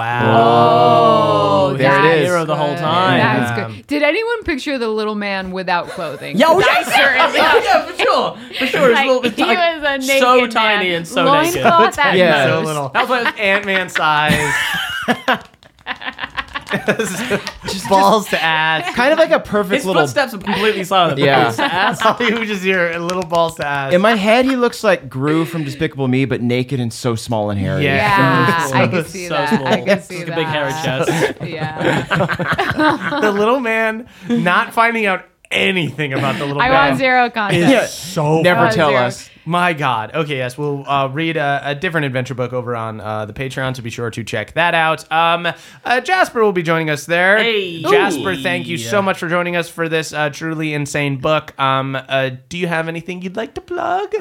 [SPEAKER 4] Wow.
[SPEAKER 5] Oh, there it is.
[SPEAKER 7] Hero the whole time.
[SPEAKER 6] That's good. Did anyone picture the little man without clothing?
[SPEAKER 7] Yeah,
[SPEAKER 6] I certainly.
[SPEAKER 7] yeah, for sure. For sure. It's
[SPEAKER 6] Like,
[SPEAKER 7] a little bit
[SPEAKER 6] he was a naked
[SPEAKER 7] so
[SPEAKER 6] man.
[SPEAKER 7] tiny and so naked.
[SPEAKER 6] Loincloth at
[SPEAKER 5] Yeah.
[SPEAKER 4] So
[SPEAKER 6] most.
[SPEAKER 4] little. That was like Ant-Man size. Just balls to ass.
[SPEAKER 5] Kind of like a perfect
[SPEAKER 7] His
[SPEAKER 5] little...
[SPEAKER 7] footsteps are completely silent.
[SPEAKER 5] Yeah.
[SPEAKER 4] You just hear little balls to ass.
[SPEAKER 5] In my head, he looks like Gru from Despicable Me, but naked and so small and hairy.
[SPEAKER 4] Yeah.
[SPEAKER 6] Yeah, I can see
[SPEAKER 7] So
[SPEAKER 6] that.
[SPEAKER 7] small.
[SPEAKER 6] I can see
[SPEAKER 7] Like
[SPEAKER 6] that.
[SPEAKER 7] a big hairy chest.
[SPEAKER 6] Yeah.
[SPEAKER 4] The little man not finding out anything about the little
[SPEAKER 6] I
[SPEAKER 4] man.
[SPEAKER 6] want zero context.
[SPEAKER 5] Yeah.
[SPEAKER 4] So
[SPEAKER 5] Never
[SPEAKER 6] Oh,
[SPEAKER 5] tell
[SPEAKER 6] zero.
[SPEAKER 5] us.
[SPEAKER 4] My God. Okay, yes, we'll read a different adventure book over on the Patreon, so be sure to check that out. Jasper will be joining us there.
[SPEAKER 7] Hey.
[SPEAKER 4] Jasper, thank you so much for joining us for this truly insane book. Do you have anything you'd like to plug?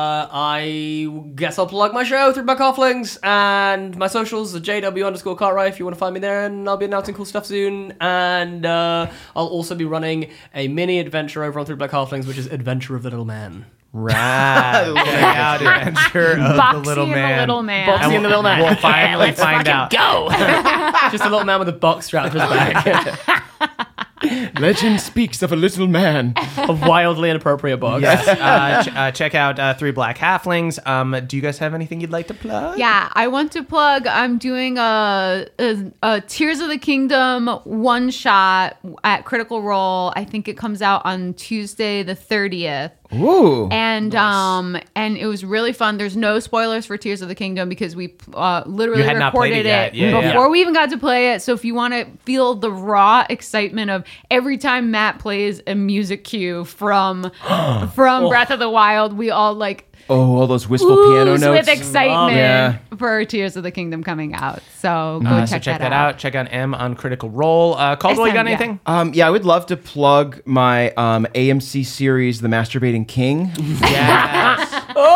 [SPEAKER 7] I guess I'll plug my show, Three Black Halflings, and my socials are JW_Cartwright if you want to find me there, and I'll be announcing cool stuff soon. And I'll also be running a mini adventure over on Three Black Halflings, which is Adventure of the Little Man.
[SPEAKER 4] Right. Check out Adventure of
[SPEAKER 6] Boxy
[SPEAKER 4] the Little
[SPEAKER 6] and
[SPEAKER 4] Man.
[SPEAKER 6] the Little Man.
[SPEAKER 7] Boxy and the Little Man.
[SPEAKER 4] We'll finally find out.
[SPEAKER 7] Go! Just a little man with a box strapped to his back.
[SPEAKER 5] Legend speaks of a little man.
[SPEAKER 7] A wildly inappropriate box.
[SPEAKER 4] Yes. Check out Three Black Halflings. Do you guys have anything you'd like to plug?
[SPEAKER 6] Yeah, I want to plug. I'm doing a Tears of the Kingdom one shot at Critical Role. I think it comes out on Tuesday the 30th.
[SPEAKER 5] Ooh.
[SPEAKER 6] And it was really fun. There's no spoilers for Tears of the Kingdom because we literally
[SPEAKER 4] You had not played
[SPEAKER 6] recorded
[SPEAKER 4] it yet.
[SPEAKER 6] it
[SPEAKER 4] Yeah,
[SPEAKER 6] before we even got to play it. So if you want to feel the raw excitement of every time Matt plays a music cue from Breath of the Wild, we all like
[SPEAKER 5] Oh, all those wistful piano
[SPEAKER 6] ooze
[SPEAKER 5] notes.
[SPEAKER 6] with excitement
[SPEAKER 5] Yeah.
[SPEAKER 6] for Tears of the Kingdom coming out. So go
[SPEAKER 4] So check that out. Check out M on Critical Role. Caldwell, you got
[SPEAKER 6] Yeah.
[SPEAKER 4] anything?
[SPEAKER 5] Yeah, I would love to plug my AMC series, The Masturbating King.
[SPEAKER 4] Yes.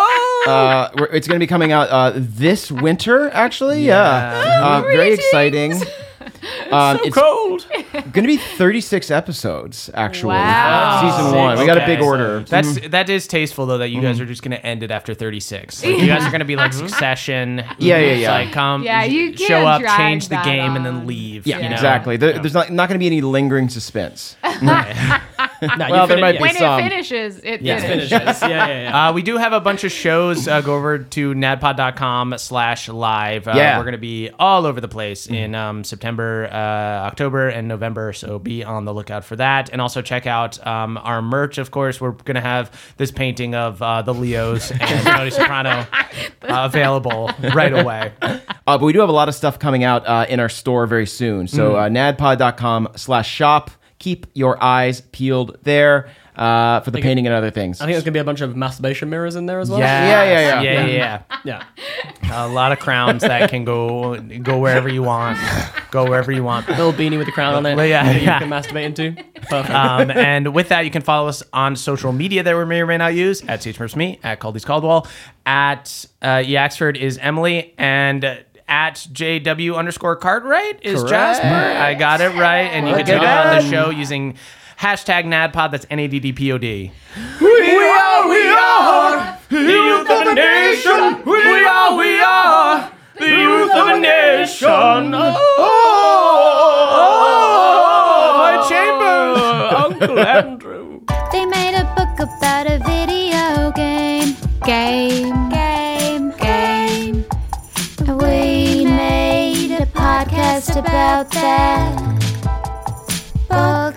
[SPEAKER 5] It's going to be coming out this winter, actually. Yeah. Very exciting. It's
[SPEAKER 7] Cold.
[SPEAKER 9] Going to be 36 episodes, actually.
[SPEAKER 6] Wow.
[SPEAKER 9] Season 1. We got a big
[SPEAKER 4] Okay.
[SPEAKER 9] order.
[SPEAKER 4] That is tasteful though that you guys are just gonna end it after 36. Like, you guys are gonna be like Succession.
[SPEAKER 9] Yeah.
[SPEAKER 4] It's like come,
[SPEAKER 6] Yeah, you
[SPEAKER 4] show
[SPEAKER 6] can't
[SPEAKER 4] up,
[SPEAKER 6] drag
[SPEAKER 4] change the
[SPEAKER 6] that
[SPEAKER 4] game, and then
[SPEAKER 6] on.
[SPEAKER 4] leave.
[SPEAKER 9] Yeah,
[SPEAKER 4] you know?
[SPEAKER 9] exactly. There's not going to be any lingering suspense.
[SPEAKER 7] Well,
[SPEAKER 9] there might be
[SPEAKER 6] When
[SPEAKER 9] some.
[SPEAKER 6] it finishes, it
[SPEAKER 7] Yes,
[SPEAKER 6] finishes.
[SPEAKER 7] finishes. Yeah.
[SPEAKER 4] We do have a bunch of shows. Go over to nadpod.com/live.
[SPEAKER 9] Yeah.
[SPEAKER 4] We're going to be all over the place in September, October, and November. So be on the lookout for that. And also check out our merch, of course. We're going to have this painting of the Leos and Tony Soprano available right away.
[SPEAKER 9] But we do have a lot of stuff coming out in our store very soon. So nadpod.com/shop. Keep your eyes peeled there for the painting and other things.
[SPEAKER 7] I think there's going to be a bunch of masturbation mirrors in there as well.
[SPEAKER 9] Yeah.
[SPEAKER 7] Yeah.
[SPEAKER 4] A lot of crowns that can go wherever you want. Go wherever you want.
[SPEAKER 7] Little beanie with the crown on it.
[SPEAKER 4] Yeah,
[SPEAKER 7] that
[SPEAKER 4] yeah.
[SPEAKER 7] You can masturbate into. Perfect.
[SPEAKER 4] And with that, you can follow us on social media that we may or may not use at CHMRSme, at Caldy's Caldwell, at Yaxford is Emily, and at JW_Cartwright is Jasper. I got it right. And you can check out the show using hashtag NADPOD. That's NADDPOD.
[SPEAKER 5] We are the youth of a nation. We are the youth of a nation.
[SPEAKER 4] My Chambers.
[SPEAKER 7] Uncle Andrew.
[SPEAKER 3] They made a book about a video game. We made a podcast about that book.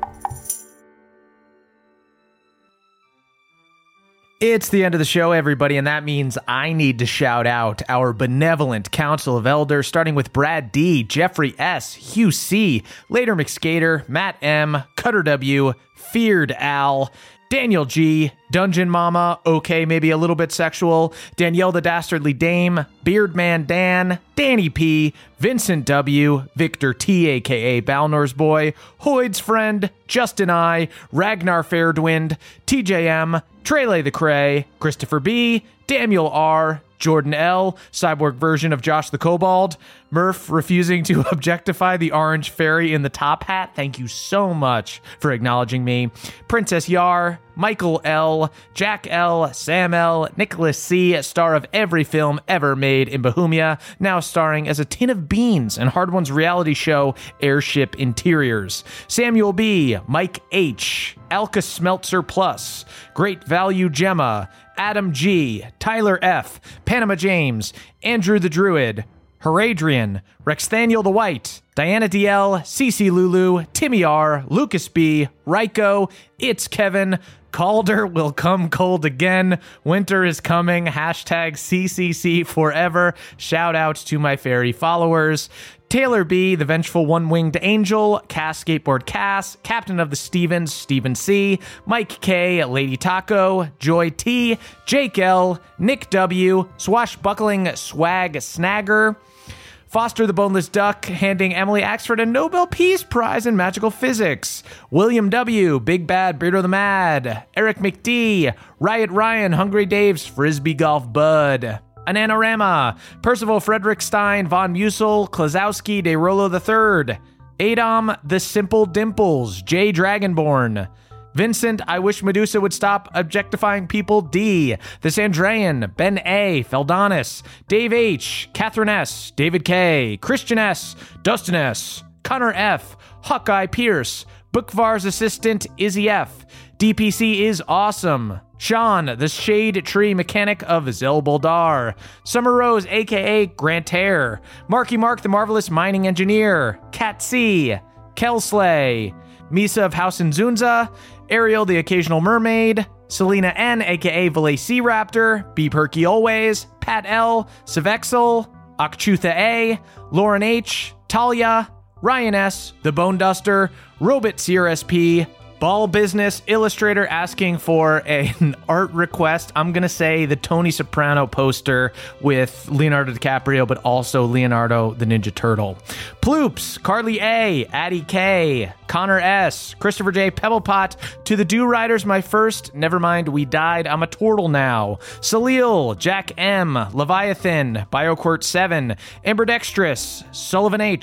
[SPEAKER 4] It's the end of the show, everybody, and that means I need to shout out our benevolent Council of Elders, starting with Brad D., Jeffrey S., Hugh C., Later McSkater, Matt M., Cutter W., Feared Al, Daniel G., Dungeon Mama, okay, maybe a little bit sexual, Danielle the Dastardly Dame, Beardman Dan, Danny P., Vincent W., Victor T., a.k.a. Balnor's Boy, Hoyd's Friend, Justin I., Ragnar Fairwind, TJM, Trele the Cray, Christopher B., Daniel R., Jordan L., cyborg version of Josh the Kobold, Murph refusing to objectify the orange fairy in the top hat. Thank you so much for acknowledging me. Princess Yar, Michael L., Jack L., Sam L., Nicholas C., star of every film ever made in Bohemia, now starring as a tin of beans in Hard One's reality show Airship Interiors. Samuel B., Mike H., Alka Smeltzer Plus, Great Value Gemma, Adam G., Tyler F., Panama James, Andrew the Druid, Heradrian, Rexthaniel the White, Diana DL, CC Lulu, Timmy R, Lucas B, Ryko, It's Kevin, Calder will come cold again, winter is coming, hashtag CCC forever, shout out to my fairy followers, Taylor B, the Vengeful One-Winged Angel, Cass Skateboard Cass, Captain of the Stevens, Stephen C, Mike K, Lady Taco, Joy T, Jake L, Nick W, Swashbuckling Swag Snagger, Foster the Boneless Duck, handing Emily Axford a Nobel Peace Prize in Magical Physics. William W., Big Bad Beardo the Mad. Eric McD., Riot Ryan, Hungry Dave's Frisbee Golf Bud. Ananorama, Percival Frederick Stein, Von Musel, Klazowski de Rolo III. Adam, The Simple Dimples, J. Dragonborn. Vincent, I wish Medusa would stop objectifying people. D. The Sandrean, Ben A. Feldonis, Dave H. Catherine S. David K. Christian S. Dustin S. Connor F. Hawkeye Pierce, Bookvar's assistant Izzy F. DPC is awesome. Sean, the Shade Tree Mechanic of Zelboldar. Summer Rose, aka Grant Hare. Marky Mark, the Marvelous Mining Engineer. Cat C. Kelsley. Misa of House and Zunza. Ariel, the Occasional Mermaid. Selena N, aka Valet Sea Raptor. B Perky Always. Pat L. Savexel. Akchutha A. Lauren H. Talia. Ryan S. The Bone Duster. Robit CRSP. Ball Business Illustrator asking for an art request. I'm going to say the Tony Soprano poster with Leonardo DiCaprio, but also Leonardo the Ninja Turtle. Ploops, Carly A, Addie K, Connor S, Christopher J, Pebblepot, To the Do Riders, my first, never mind, we died, I'm a turtle now. Salil, Jack M, Leviathan, BioQuart 7, Ambidextrous, Sullivan H,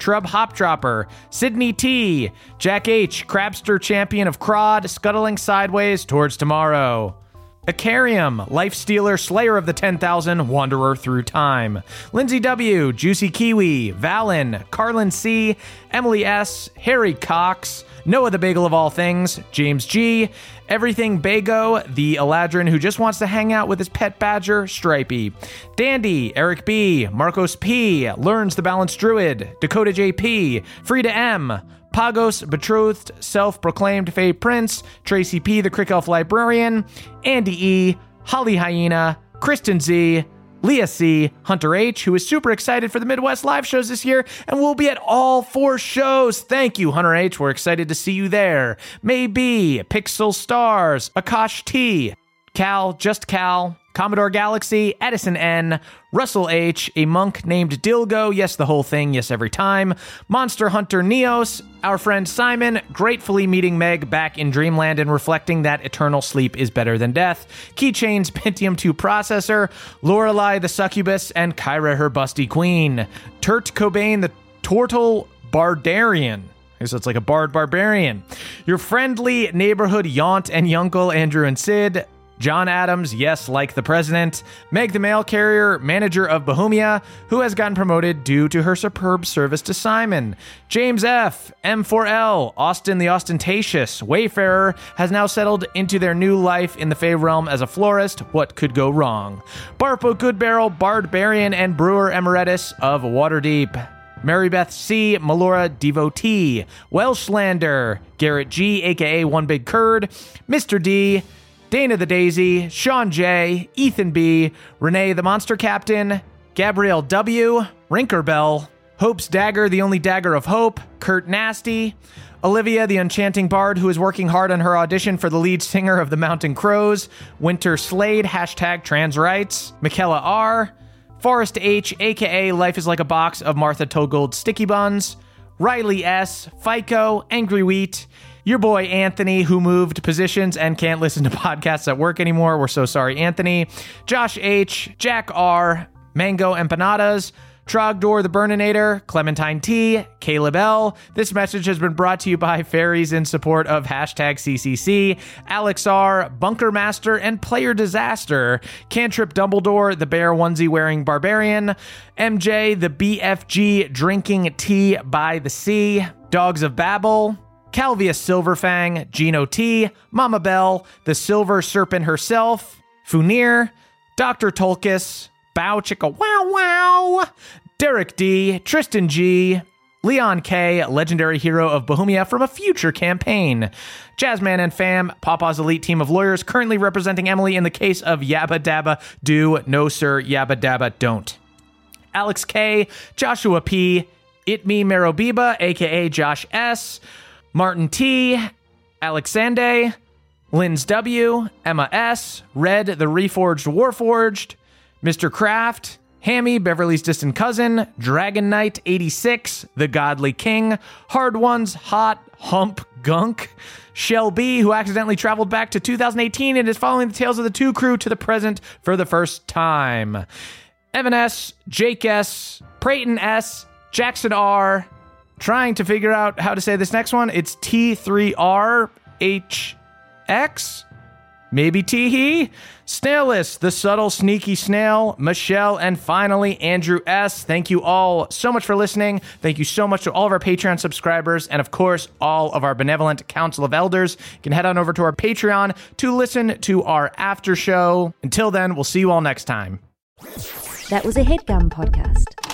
[SPEAKER 4] Trub Hopdropper, Sydney T, Jack H, Crabster Champion of Crod, scuttling sideways towards tomorrow. Icarium, Life Stealer, Slayer of the 10,000, Wanderer through time. Lindsay W, Juicy Kiwi, Valen, Carlin C, Emily S, Harry Cox, Noah the Bagel of all things, James G, Everything Bago, the Eladrin who just wants to hang out with his pet badger, Stripey, Dandy, Eric B, Marcos P, Learns the Balanced Druid, Dakota JP, Frida M, Pagos, Betrothed, Self-Proclaimed Fae Prince, Tracy P, the Crick Elf Librarian, Andy E, Holly Hyena, Kristen Z, Leah C, Hunter H, who is super excited for the Midwest live shows this year and will be at all 4 shows. Thank you, Hunter H. We're excited to see you there. Maybe, Pixel Stars, Akash T, Cal, Just Cal, Commodore Galaxy, Edison N, Russell H, a monk named Dilgo, yes the whole thing, yes every time, Monster Hunter Neos, our friend Simon, gratefully meeting Meg back in Dreamland and reflecting that eternal sleep is better than death, Keychain's Pentium 2 processor, Lorelei the Succubus, and Kyra her busty queen, Turt Cobain the Tortle Bardarian. So it's like a bard barbarian. Your friendly neighborhood Yaunt and Yunkel, Andrew and Sid, John Adams, yes, like the president, Meg the mail carrier, manager of Bohemia, who has gotten promoted due to her superb service to Simon, James F, M4L, Austin the ostentatious, Wayfarer, has now settled into their new life in the Fae realm as a florist. What could go wrong? Barpo Goodbarrel, Bardbarian, and Brewer Emeritus of Waterdeep. Marybeth C, Melora Devotee, Welshlander, Garrett G, aka One Big Curd, Mr. D, Dana the Daisy, Sean J, Ethan B, Renee the Monster Captain, Gabrielle W, Rinkerbell, Hope's Dagger, the only dagger of hope, Kurt Nasty, Olivia the Enchanting Bard, who is working hard on her audition for the lead singer of the Mountain Crows, Winter Slade, hashtag trans rights, Michaela R, Forrest H, aka Life is Like a Box of Martha Togold Sticky Buns, Riley S, FICO, Angry Wheat, your boy Anthony, who moved positions and can't listen to podcasts at work anymore. We're so sorry, Anthony. Josh H, Jack R, Mango Empanadas, Trogdor the Burninator, Clementine T, Caleb L. This message has been brought to you by Fairies in support of hashtag CCC, Alex R, Bunker Master, and Player Disaster, Cantrip Dumbledore, the bear onesie wearing barbarian, MJ, the BFG drinking tea by the sea, Dogs of Babel, Calvius Silverfang, Gino T, Mama Bell, the Silver Serpent herself, Funir, Dr. Tolkis, Bow Chicka Wow Wow, Derek D, Tristan G, Leon K, legendary hero of Bohemia from a future campaign, Jazzman and Fam, Papa's elite team of lawyers currently representing Emily in the case of Yabba Dabba Do, No Sir, Yabba Dabba Don't, Alex K, Joshua P, It Me Merobiba, aka Josh S, Martin T, Alexande, Linz W, Emma S, Red the Reforged Warforged, Mr. Kraft, Hammy, Beverly's distant cousin, Dragon Knight 86, The Godly King, Hard Ones, Hot, Hump, Gunk, Shell B, who accidentally traveled back to 2018 and is following the tales of the two crew to the present for the first time, Evan S, Jake S, Prayton S, Jackson R, trying to figure out how to say this next one. It's T3RHX? Maybe Teehee? Snailist, the subtle, sneaky snail, Michelle, and finally, Andrew S. Thank you all so much for listening. Thank you so much to all of our Patreon subscribers, and of course, all of our benevolent Council of Elders. You can head on over to our Patreon to listen to our after show. Until then, we'll see you all next time.
[SPEAKER 2] That was a HeadGum podcast.